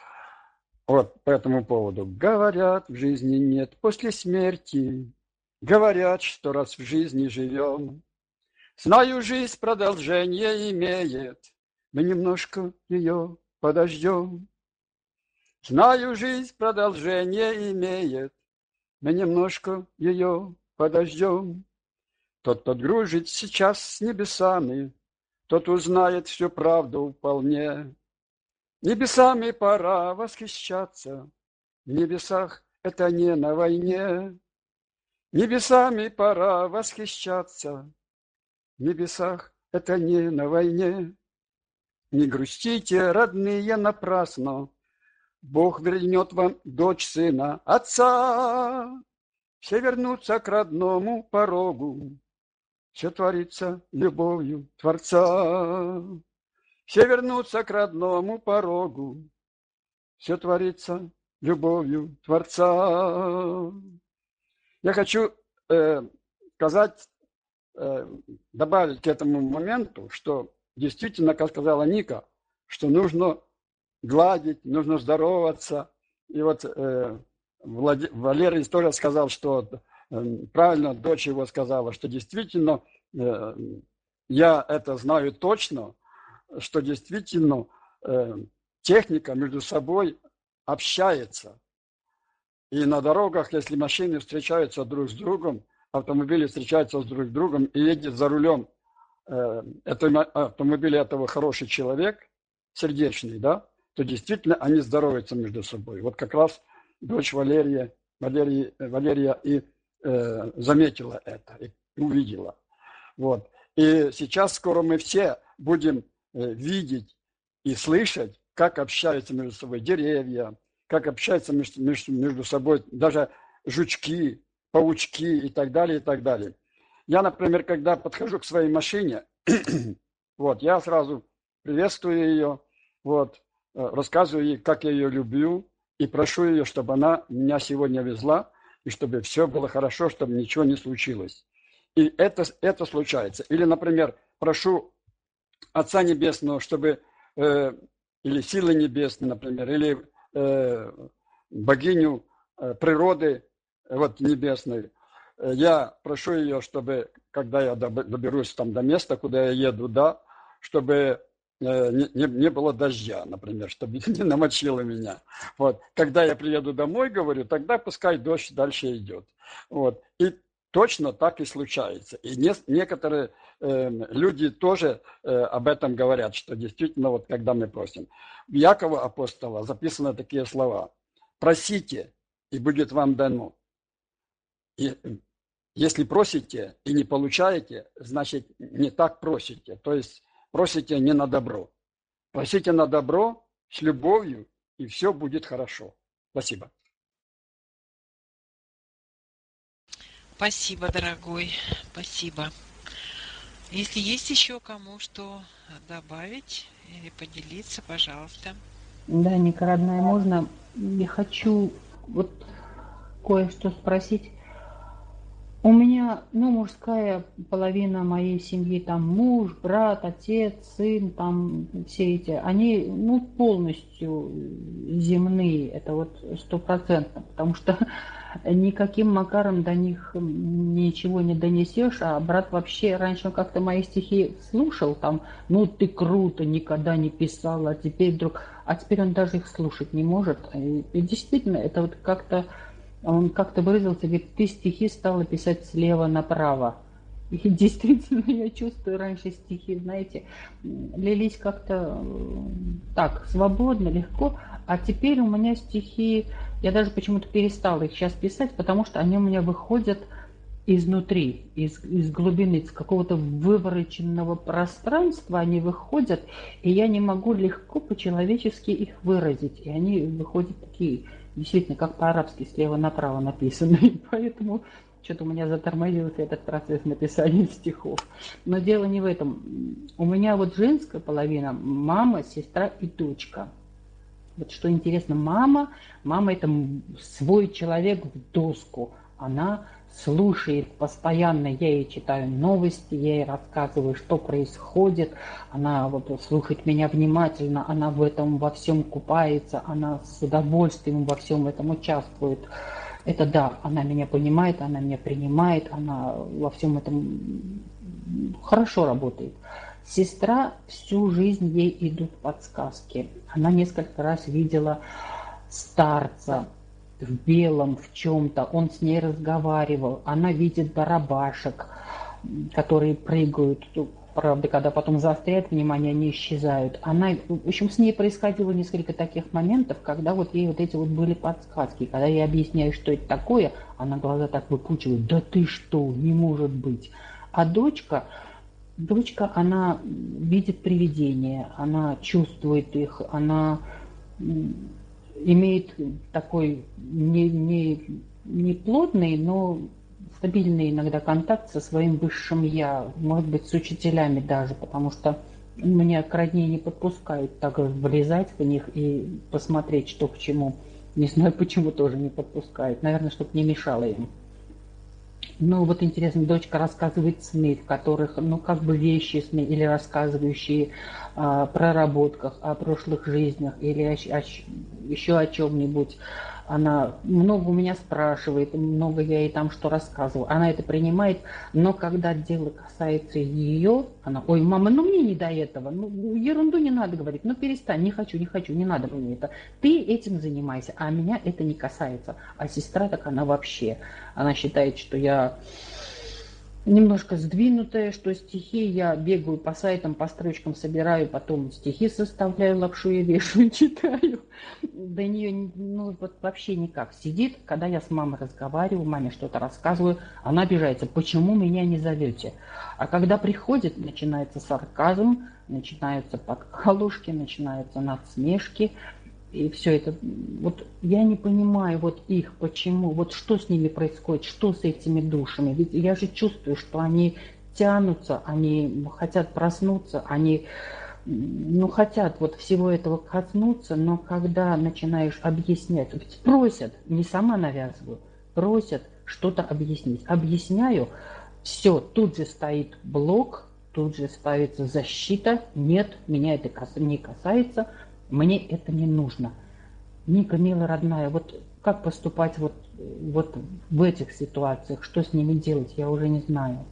C: Вот по этому поводу. Говорят, в жизни нет после смерти. Говорят, что раз в жизни живем, знаю, жизнь продолжение имеет, мы немножко ее подождем. Знаю, жизнь продолжение имеет, мы немножко ее подождем. Тот, кто дружит сейчас с небесами, тот узнает всю правду вполне. Небесами пора восхищаться, в небесах это не на войне. Небесами пора восхищаться, в небесах это не на войне. Не грустите, родные, напрасно, Бог вернет вам дочь, сына, отца. Все вернутся к родному порогу, все творится любовью Творца. Все вернутся к родному порогу, все творится любовью Творца. Я хочу сказать, добавить к этому моменту, что действительно, как сказала Ника, что нужно гладить, нужно здороваться. И вот Валерий тоже сказал, что правильно дочь его сказала, что действительно, я это знаю точно, что действительно техника между собой общается. И на дорогах, если машины встречаются друг с другом, автомобили встречаются друг с другом и едет за рулем автомобиля этого хороший человек, сердечный, да, то действительно они здороваются между собой. Вот как раз дочь Валерия и заметила это, и увидела. Вот. И сейчас скоро мы все будем видеть и слышать, как общаются между собой деревья, как общаются между собой даже жучки, паучки и так далее, и так далее. Я, например, когда подхожу к своей машине, вот, я сразу приветствую ее, вот, рассказываю ей, как я ее люблю, и прошу ее, чтобы она меня сегодня везла, и чтобы все было хорошо, чтобы ничего не случилось. И это случается. Или, например, прошу Отца Небесного, чтобы, или Силы Небесной, например, или богиню природы вот, небесной, я прошу ее, чтобы, когда я доберусь там до места, куда я еду, да, чтобы не было дождя, например, чтобы не намочило меня. Вот. Когда я приеду домой, говорю, тогда пускай дождь дальше идет. Вот. И точно так и случается. И некоторые люди тоже об этом говорят, что действительно, вот когда мы просим. В Якова апостола записаны такие слова. Просите, и будет вам дано. И если просите и не получаете, значит, не так просите. То есть просите не на добро. Просите на добро с любовью, и все будет хорошо. Спасибо.
A: Спасибо, дорогой, спасибо. Если есть еще кому что добавить или поделиться, пожалуйста.
B: Да, Ника, родная, можно? Я хочу вот кое-что спросить. У меня, мужская половина моей семьи, там муж, брат, отец, сын, там все эти, они, полностью земные, это вот 100%, потому что никаким макаром до них ничего не донесешь, а брат вообще раньше как-то мои стихи слушал, там, ты круто, никогда не писал, а теперь он даже их слушать не может. И действительно, это вот как-то, он как-то выразился, говорит, ты стихи стала писать слева направо. И действительно, я чувствую, раньше стихи, знаете, лились как-то так, свободно, легко, а теперь у меня стихи, я даже почему-то перестала их сейчас писать, потому что они у меня выходят изнутри, из глубины, из какого-то вывороченного пространства они выходят, и я не могу легко по-человечески их выразить, и они выходят такие, действительно, как по-арабски, слева направо написаны, и поэтому что-то у меня затормозился этот процесс написания стихов. Но дело не в этом. У меня вот женская половина, мама, сестра и дочка. Вот что интересно, мама это свой человек в доску. Она слушает постоянно, я ей читаю новости, я ей рассказываю, что происходит. Она вот слушает меня внимательно, она в этом во всем купается, она с удовольствием во всем этом участвует. Это да, она меня понимает, она меня принимает, она во всем этом хорошо работает. Сестра, всю жизнь ей идут подсказки. Она несколько раз видела старца в белом, в чем-то. Он с ней разговаривал. Она видит барабашек, которые прыгают. Правда, когда потом заостряет внимание, они исчезают. В общем, с ней происходило несколько таких моментов, когда вот ей вот эти вот были подсказки. Когда я объясняю, что это такое, она глаза так выпучивает. Да ты что, не может быть. А дочка, она видит привидения, она чувствует их, она имеет такой не плотный, но стабильный иногда контакт со своим высшим я, может быть, с учителями даже, потому что меня к родне не подпускают так влезать в них и посмотреть, что к чему. Не знаю, почему тоже не подпускают. Наверное, чтобы не мешало им. Вот интересно, дочка рассказывает сны, в которых, как бы вещи сны, или рассказывающие о проработках, о прошлых жизнях, или еще о чем-нибудь. Она много у меня спрашивает, много я ей там что рассказываю. Она это принимает, но когда дело касается ее, она, ой, мама, мне не до этого, ерунду не надо говорить, перестань, не хочу, не надо мне это. Ты этим занимайся, а меня это не касается. А сестра, так она вообще, она считает, что я немножко сдвинутая, что стихи я бегаю по сайтам, по строчкам собираю, потом стихи составляю, лапшу я вешаю, читаю. До нее вообще никак. Сидит, когда я с мамой разговариваю, маме что-то рассказываю, она обижается, почему меня не зовете? А когда приходит, начинается сарказм, начинаются подколушки, начинаются надсмешки. И все это, я не понимаю их, почему, что с ними происходит, что с этими душами. Ведь я же чувствую, что они тянутся, они хотят проснуться, они, хотят всего этого коснуться, но когда начинаешь объяснять, ведь просят, не сама навязываю, просят что-то объяснить. Объясняю, все, тут же стоит блок, тут же ставится защита, нет, меня это не касается, мне это не нужно. Ника, милая, родная, как поступать вот в этих ситуациях, что с ними делать, я уже не знаю.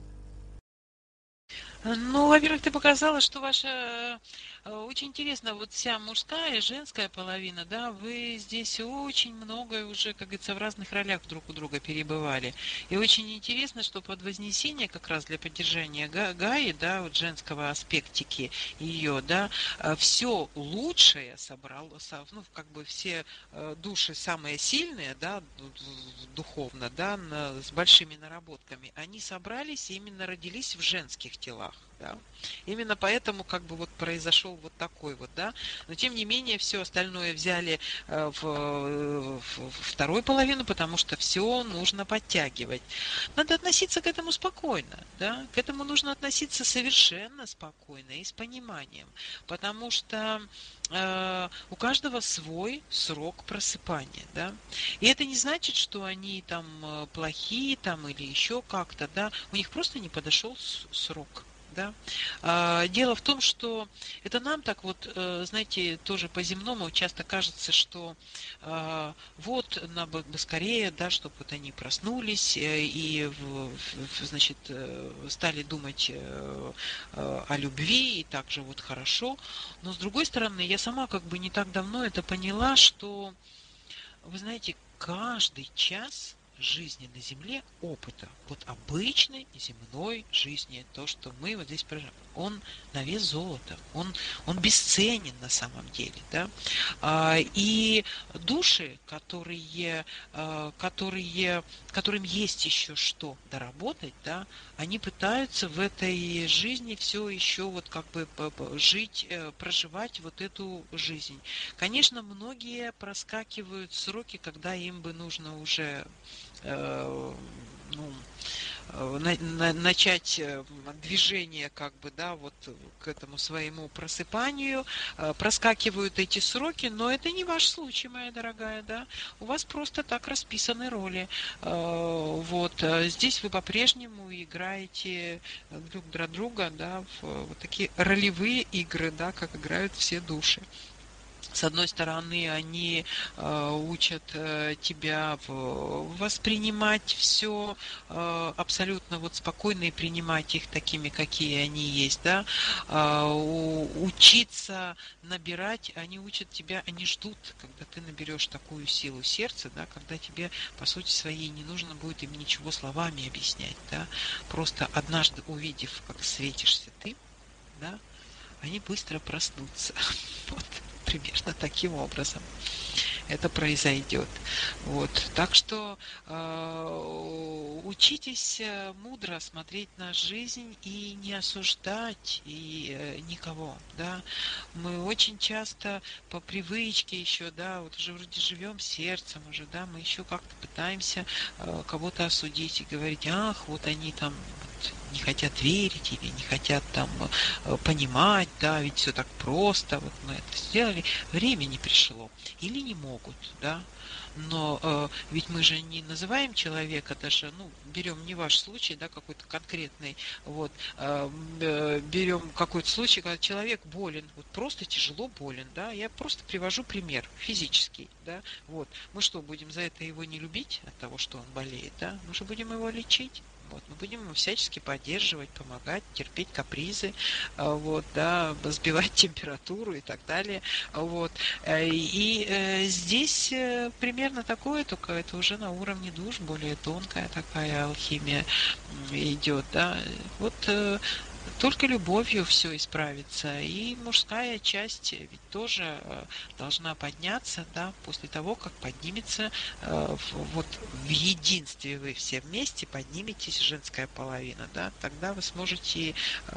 A: Ну, во-первых, ты показала, что ваша очень интересно, вот вся мужская и женская половина, да, вы здесь очень многое уже, как говорится, в разных ролях друг у друга перебывали. И очень интересно, что под Вознесение как раз для поддержания Гаи, да, вот женского аспектики ее, да, все лучшее собрал, ну, как бы все души самые сильные, да, духовно, да, с большими наработками, они собрались и именно родились в женских телах. Да. Именно поэтому как бы вот произошел вот такой вот, да. Но тем не менее все остальное взяли в вторую половину, потому что все нужно подтягивать. Надо относиться к этому спокойно, да. К этому нужно относиться совершенно спокойно и с пониманием, потому что у каждого свой срок просыпания, да. И это не значит, что они там плохие там или еще как-то, да. У них просто не подошел срок. Да? Дело в том, что это нам так вот, знаете, тоже по-земному часто кажется, что вот надо бы скорее, да, чтобы вот они проснулись и, значит, стали думать о любви и также вот хорошо. Но с другой стороны, я сама как бы не так давно это поняла, что, вы знаете, каждый час жизни на Земле, опыта, вот обычной земной жизни, то, что мы вот здесь проживаем, он на вес золота, он бесценен на самом деле, да, и души, которым есть еще что доработать, да, они пытаются в этой жизни все еще вот как бы жить, проживать вот эту жизнь. Конечно, многие проскакивают сроки, когда им бы нужно уже ну, начать движение как бы, да, вот к этому своему просыпанию, проскакивают эти сроки, но это не ваш случай, моя дорогая, да, у вас просто так расписаны роли, вот, здесь вы по-прежнему играете друг для друга, да, в вот такие ролевые игры, да, как играют все души. С одной стороны, они учат тебя воспринимать все абсолютно вот спокойно и принимать их такими, какие они есть, да. Учиться набирать, они учат тебя, они ждут, когда ты наберешь такую силу сердца, да, когда тебе, по сути своей, не нужно будет им ничего словами объяснять, да. Просто однажды увидев, как светишься ты, да, они быстро проснутся. Вот. Примерно таким образом это произойдет. Вот. Так что учитесь мудро смотреть на жизнь и не осуждать никого. Да? Мы очень часто по привычке еще, да, вот уже вроде живем сердцем уже, да, мы еще как-то пытаемся кого-то осудить и говорить, ах, вот они там не хотят верить или не хотят там понимать, да, ведь все так просто, вот мы это сделали, время не пришло, или не могут, да, но ведь мы же не называем человека даже, ну, берем не ваш случай, да, какой-то конкретный, вот, берем какой-то случай, когда человек болен, вот просто тяжело болен, да, я просто привожу пример физический, да, вот, мы что, будем за это его не любить от того, что он болеет, да, мы же будем его лечить. Вот, мы будем его всячески поддерживать, помогать, терпеть капризы, вот, да, сбивать температуру и так далее. Вот. И здесь примерно такое, только это уже на уровне душ, более тонкая такая алхимия идет. Да. Вот только любовью все исправится. И мужская часть ведь тоже должна подняться, да, после того, как поднимется вот в единстве вы все вместе подниметесь, женская половина, да, тогда вы сможете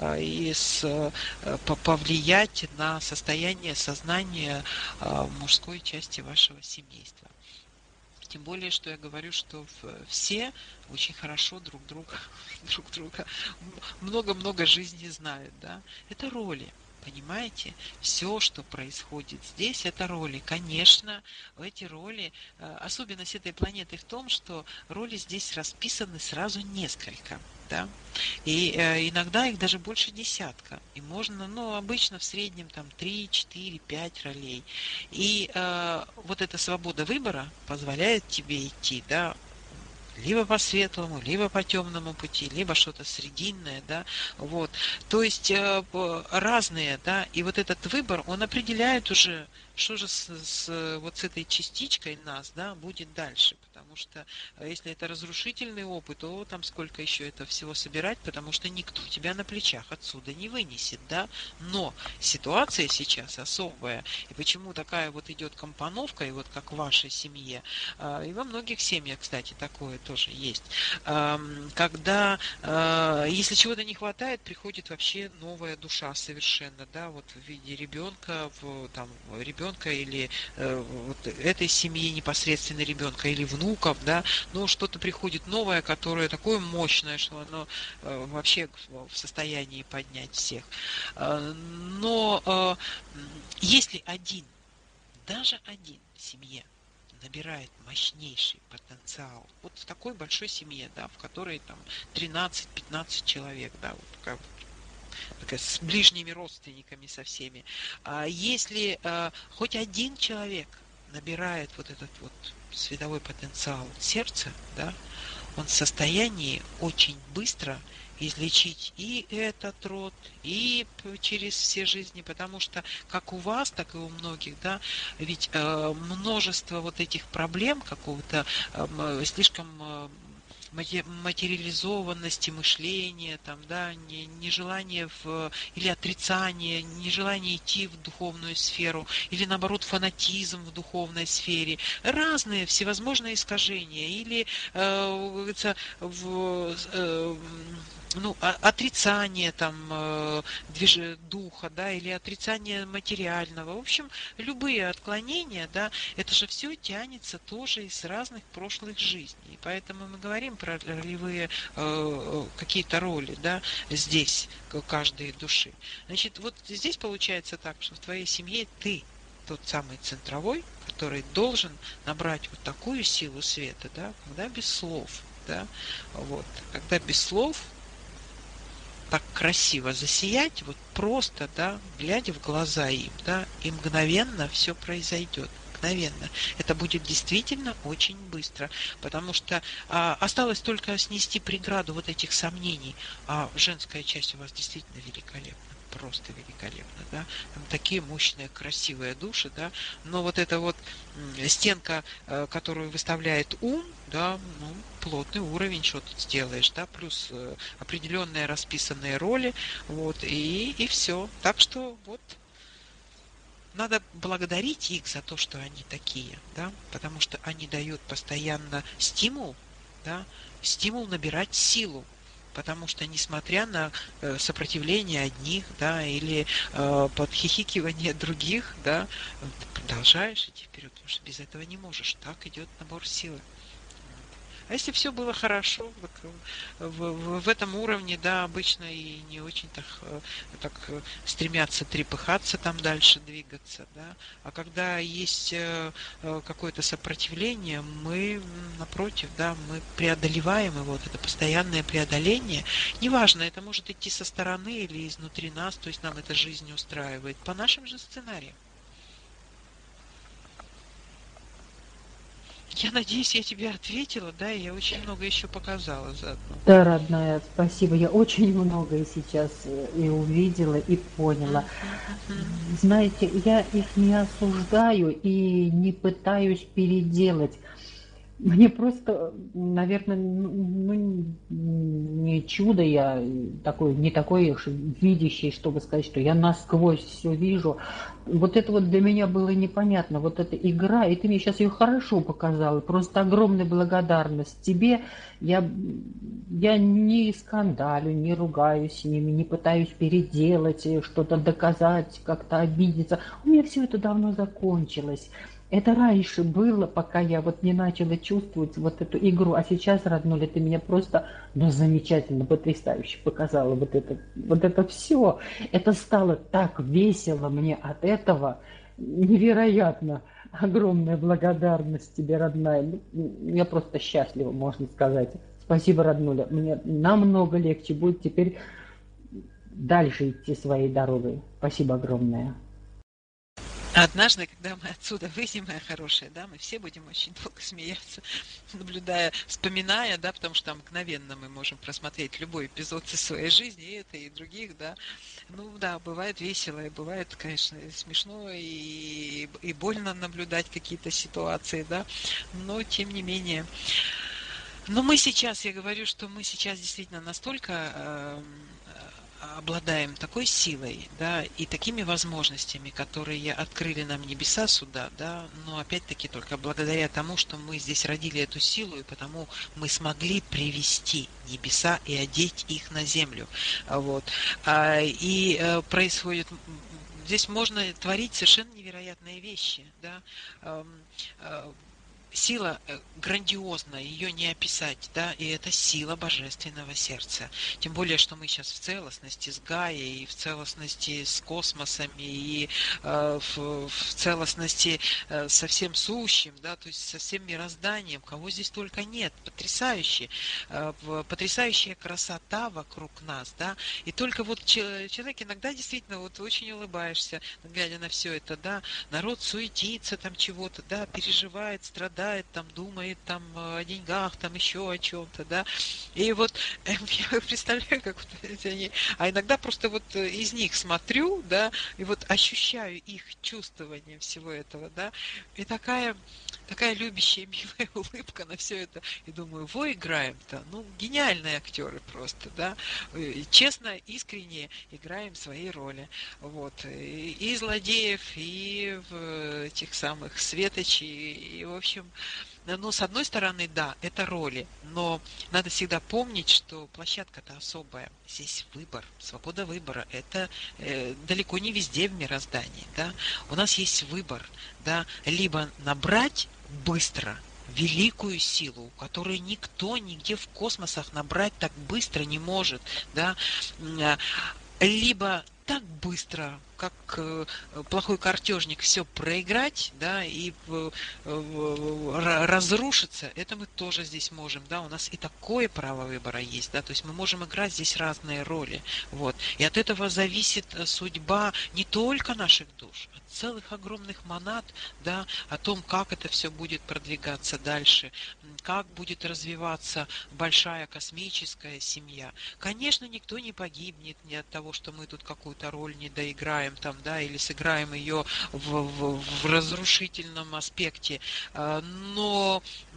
A: повлиять на состояние сознания мужской части вашего семейства. Тем более, что я говорю, что все очень хорошо друг друга много-много жизни знают, да. Это роли. Понимаете? Все, что происходит здесь, это роли. Конечно, эти роли, особенность этой планеты в том, что роли здесь расписаны сразу несколько. Да? И иногда их даже больше десятка. И можно, ну, обычно в среднем там 3, 4, 5 ролей. И вот эта свобода выбора позволяет тебе идти, да, либо по светлому, либо по темному пути, либо что-то срединное, да, вот. То есть разные, да, и вот этот выбор, он определяет уже, что же вот с этой частичкой нас, да, будет дальше, потому что если это разрушительный опыт, то там сколько еще это всего собирать, потому что никто тебя на плечах отсюда не вынесет, да, но ситуация сейчас особая, и почему такая вот идет компоновка, и вот как в вашей семье, и во многих семьях, кстати, такое тоже есть, когда, если чего-то не хватает, приходит вообще новая душа совершенно, да, вот в виде ребенка, там, ребенка или вот этой семьи непосредственно ребенка или внуков, да, но что-то приходит новое, которое такое мощное, что оно вообще в состоянии поднять всех. Но если один, даже один в семье набирает мощнейший потенциал, вот в такой большой семье, да, в которой там 13-15 человек, да, вот как такая, с ближними родственниками со всеми. А если хоть один человек набирает вот этот вот световой потенциал сердца, да, он в состоянии очень быстро излечить и этот род, и через все жизни, потому что как у вас, так и у многих, да, ведь множество вот этих проблем какого-то слишком материализованности мышления, там, да, нежелание или отрицание, нежелание идти в духовную сферу, или наоборот фанатизм в духовной сфере, разные всевозможные искажения, или ну, отрицание там духа, да, или отрицание материального. В общем, любые отклонения, да, это же все тянется тоже из разных прошлых жизней. Поэтому мы говорим про ролевые какие-то роли, да, здесь, каждой души. Значит, вот здесь получается так, что в твоей семье ты тот самый центровой, который должен набрать вот такую силу света, да, когда без слов, да, вот, когда без слов так красиво засиять, вот просто, да, глядя в глаза им, да, и мгновенно все произойдет. Мгновенно. Это будет действительно очень быстро, потому что осталось только снести преграду вот этих сомнений, а женская часть у вас действительно великолепна. Просто великолепно, да, там такие мощные, красивые души, да, но вот эта вот стенка, которую выставляет ум, да, ну, плотный уровень, что тут сделаешь, да, плюс определенные расписанные роли, вот, и все. Так что вот надо благодарить их за то, что они такие, да, потому что они дают постоянно стимул, да, стимул набирать силу. Потому что, несмотря на сопротивление одних, да, или подхихикивание других, да, ты продолжаешь идти вперед, потому что без этого не можешь. Так идет набор силы. А если все было хорошо, в этом уровне, да, обычно и не очень так стремятся трепыхаться там дальше, двигаться, да. А когда есть какое-то сопротивление, мы, напротив, да, мы преодолеваем его, вот это постоянное преодоление. Неважно, это может идти со стороны или изнутри нас, то есть нам эта жизнь устраивает, по нашим же сценариям. Я надеюсь, я тебе ответила, да, и я очень много еще показала заодно.
B: Да, родная, спасибо. Я очень многое сейчас и увидела, и поняла. Знаете, я их не осуждаю и не пытаюсь переделать. Мне просто, наверное, ну, не чудо я такой, не такой уж видящий, чтобы сказать, что я насквозь все вижу. Вот это вот для меня было непонятно, вот эта игра, и ты мне сейчас ее хорошо показала, просто огромная благодарность тебе. Я не скандалю, не ругаюсь с ними, не пытаюсь переделать, что-то доказать, как-то обидеться. У меня все это давно закончилось. Это раньше было, пока я вот не начала чувствовать вот эту игру. А сейчас, роднуля, ты меня просто, ну, замечательно, потрясающе показала вот это все. Это стало так весело мне от этого. Невероятно. Огромная благодарность тебе, родная. Я просто счастлива, можно сказать. Спасибо, роднуля. Мне намного легче будет теперь дальше идти своей дорогой. Спасибо огромное.
A: Однажды, когда мы отсюда выйдем, моя хорошая, да, мы все будем очень долго смеяться, наблюдая, вспоминая, да, потому что мгновенно мы можем просмотреть любой эпизод из своей жизни, и это, и других, да. Ну, да, бывает весело, и бывает, конечно, смешно, и больно наблюдать какие-то ситуации, да, но тем не менее. Но мы сейчас, я говорю, что мы сейчас действительно настолько обладаем такой силой, да, и такими возможностями, которые открыли нам небеса суда, да, но опять-таки только благодаря тому, что мы здесь родили эту силу, и потому мы смогли привести небеса и одеть их на землю. Вот. Происходит... Здесь можно творить совершенно невероятные вещи, да. Сила грандиозная, ее не описать, да, и это сила божественного сердца. Тем более, что мы сейчас в целостности с Гаей, и в целостности с космосом, и в целостности со всем сущим, да, то есть со всем мирозданием, кого здесь только нет. Потрясающе. Потрясающая красота вокруг нас, да, и только вот человек иногда действительно вот очень улыбаешься, глядя на все это, да, народ суетится там чего-то, да, переживает, страдает, там думает там о деньгах, там еще о чем-то, да, и вот я представляю, как вот они, а иногда просто вот из них смотрю, да, и вот ощущаю их чувствование всего этого, да, и такая любящая, милая улыбка на все это, и думаю, во, играем-то, ну, гениальные актеры просто, да, честно, искренне играем свои роли, вот, и злодеев, и в этих самых светочей, и, в общем, ну, с одной стороны, да, это роли, но надо всегда помнить, что площадка-то особая. Здесь выбор, свобода выбора. Это далеко не везде в мироздании, да. У нас есть выбор, да, либо набрать быстро великую силу, которую никто нигде в космосах набрать так быстро не может, да, либо так быстро, как плохой картежник, все проиграть, да, и разрушиться, это мы тоже здесь можем, да, у нас и такое право выбора есть, да, то есть мы можем играть здесь разные роли, вот, и от этого зависит судьба не только наших душ, а целых огромных монад, да, о том, как это все будет продвигаться дальше, как будет развиваться большая космическая семья. Конечно, никто не погибнет ни от того, что мы тут какую-то роль не доиграем там, да, или сыграем ее в разрушительном аспекте, но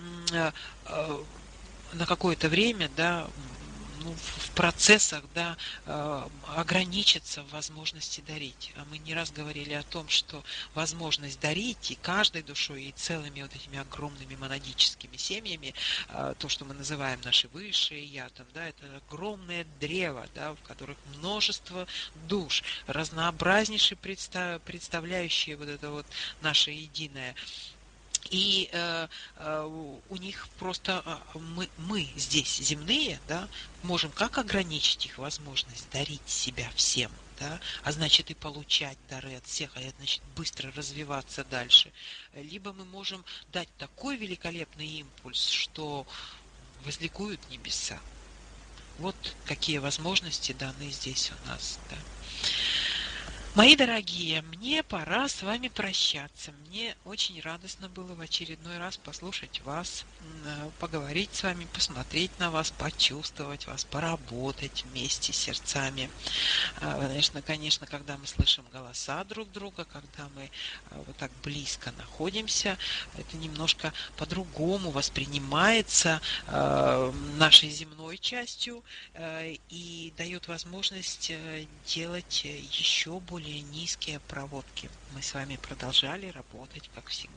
A: на какое-то время, да, ну, в процессах, да, ограничиться в возможности дарить. А мы не раз говорили о том, что возможность дарить и каждой душой, и целыми вот этими огромными монадическими семьями, то, что мы называем наши высшие я, там, да, это огромное древо, да, в которых множество душ, разнообразнейшие представляющие вот это вот наше единое. И у них просто мы здесь, земные, да, можем как ограничить их возможность дарить себя всем, да, а значит и получать дары от всех, а это значит быстро развиваться дальше. Либо мы можем дать такой великолепный импульс, что возликуют небеса. Вот какие возможности даны здесь у нас, да. Мои дорогие, мне пора с вами прощаться. Мне очень радостно было в очередной раз послушать вас, поговорить с вами, посмотреть на вас, почувствовать вас, поработать вместе сердцами. Конечно, когда мы слышим голоса друг друга, когда мы вот так близко находимся, это немножко по-другому воспринимается нашей земной частью и дает возможность делать еще более низкие проводки. Мы с вами продолжали работать, как всегда.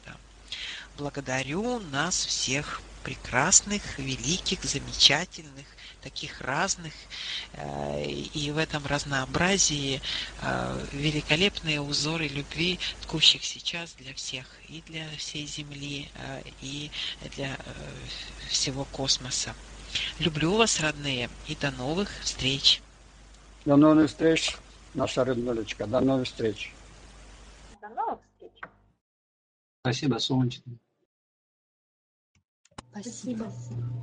A: Благодарю нас всех прекрасных, великих, замечательных, таких разных, и в этом разнообразии великолепные узоры любви, ткущих сейчас для всех, и для всей Земли, и для всего космоса. Люблю вас, родные, и до новых встреч.
C: До новых встреч, наша Рыднулечка. До новых встреч.
F: До новых встреч.
G: Спасибо, солнечный.
H: Спасибо.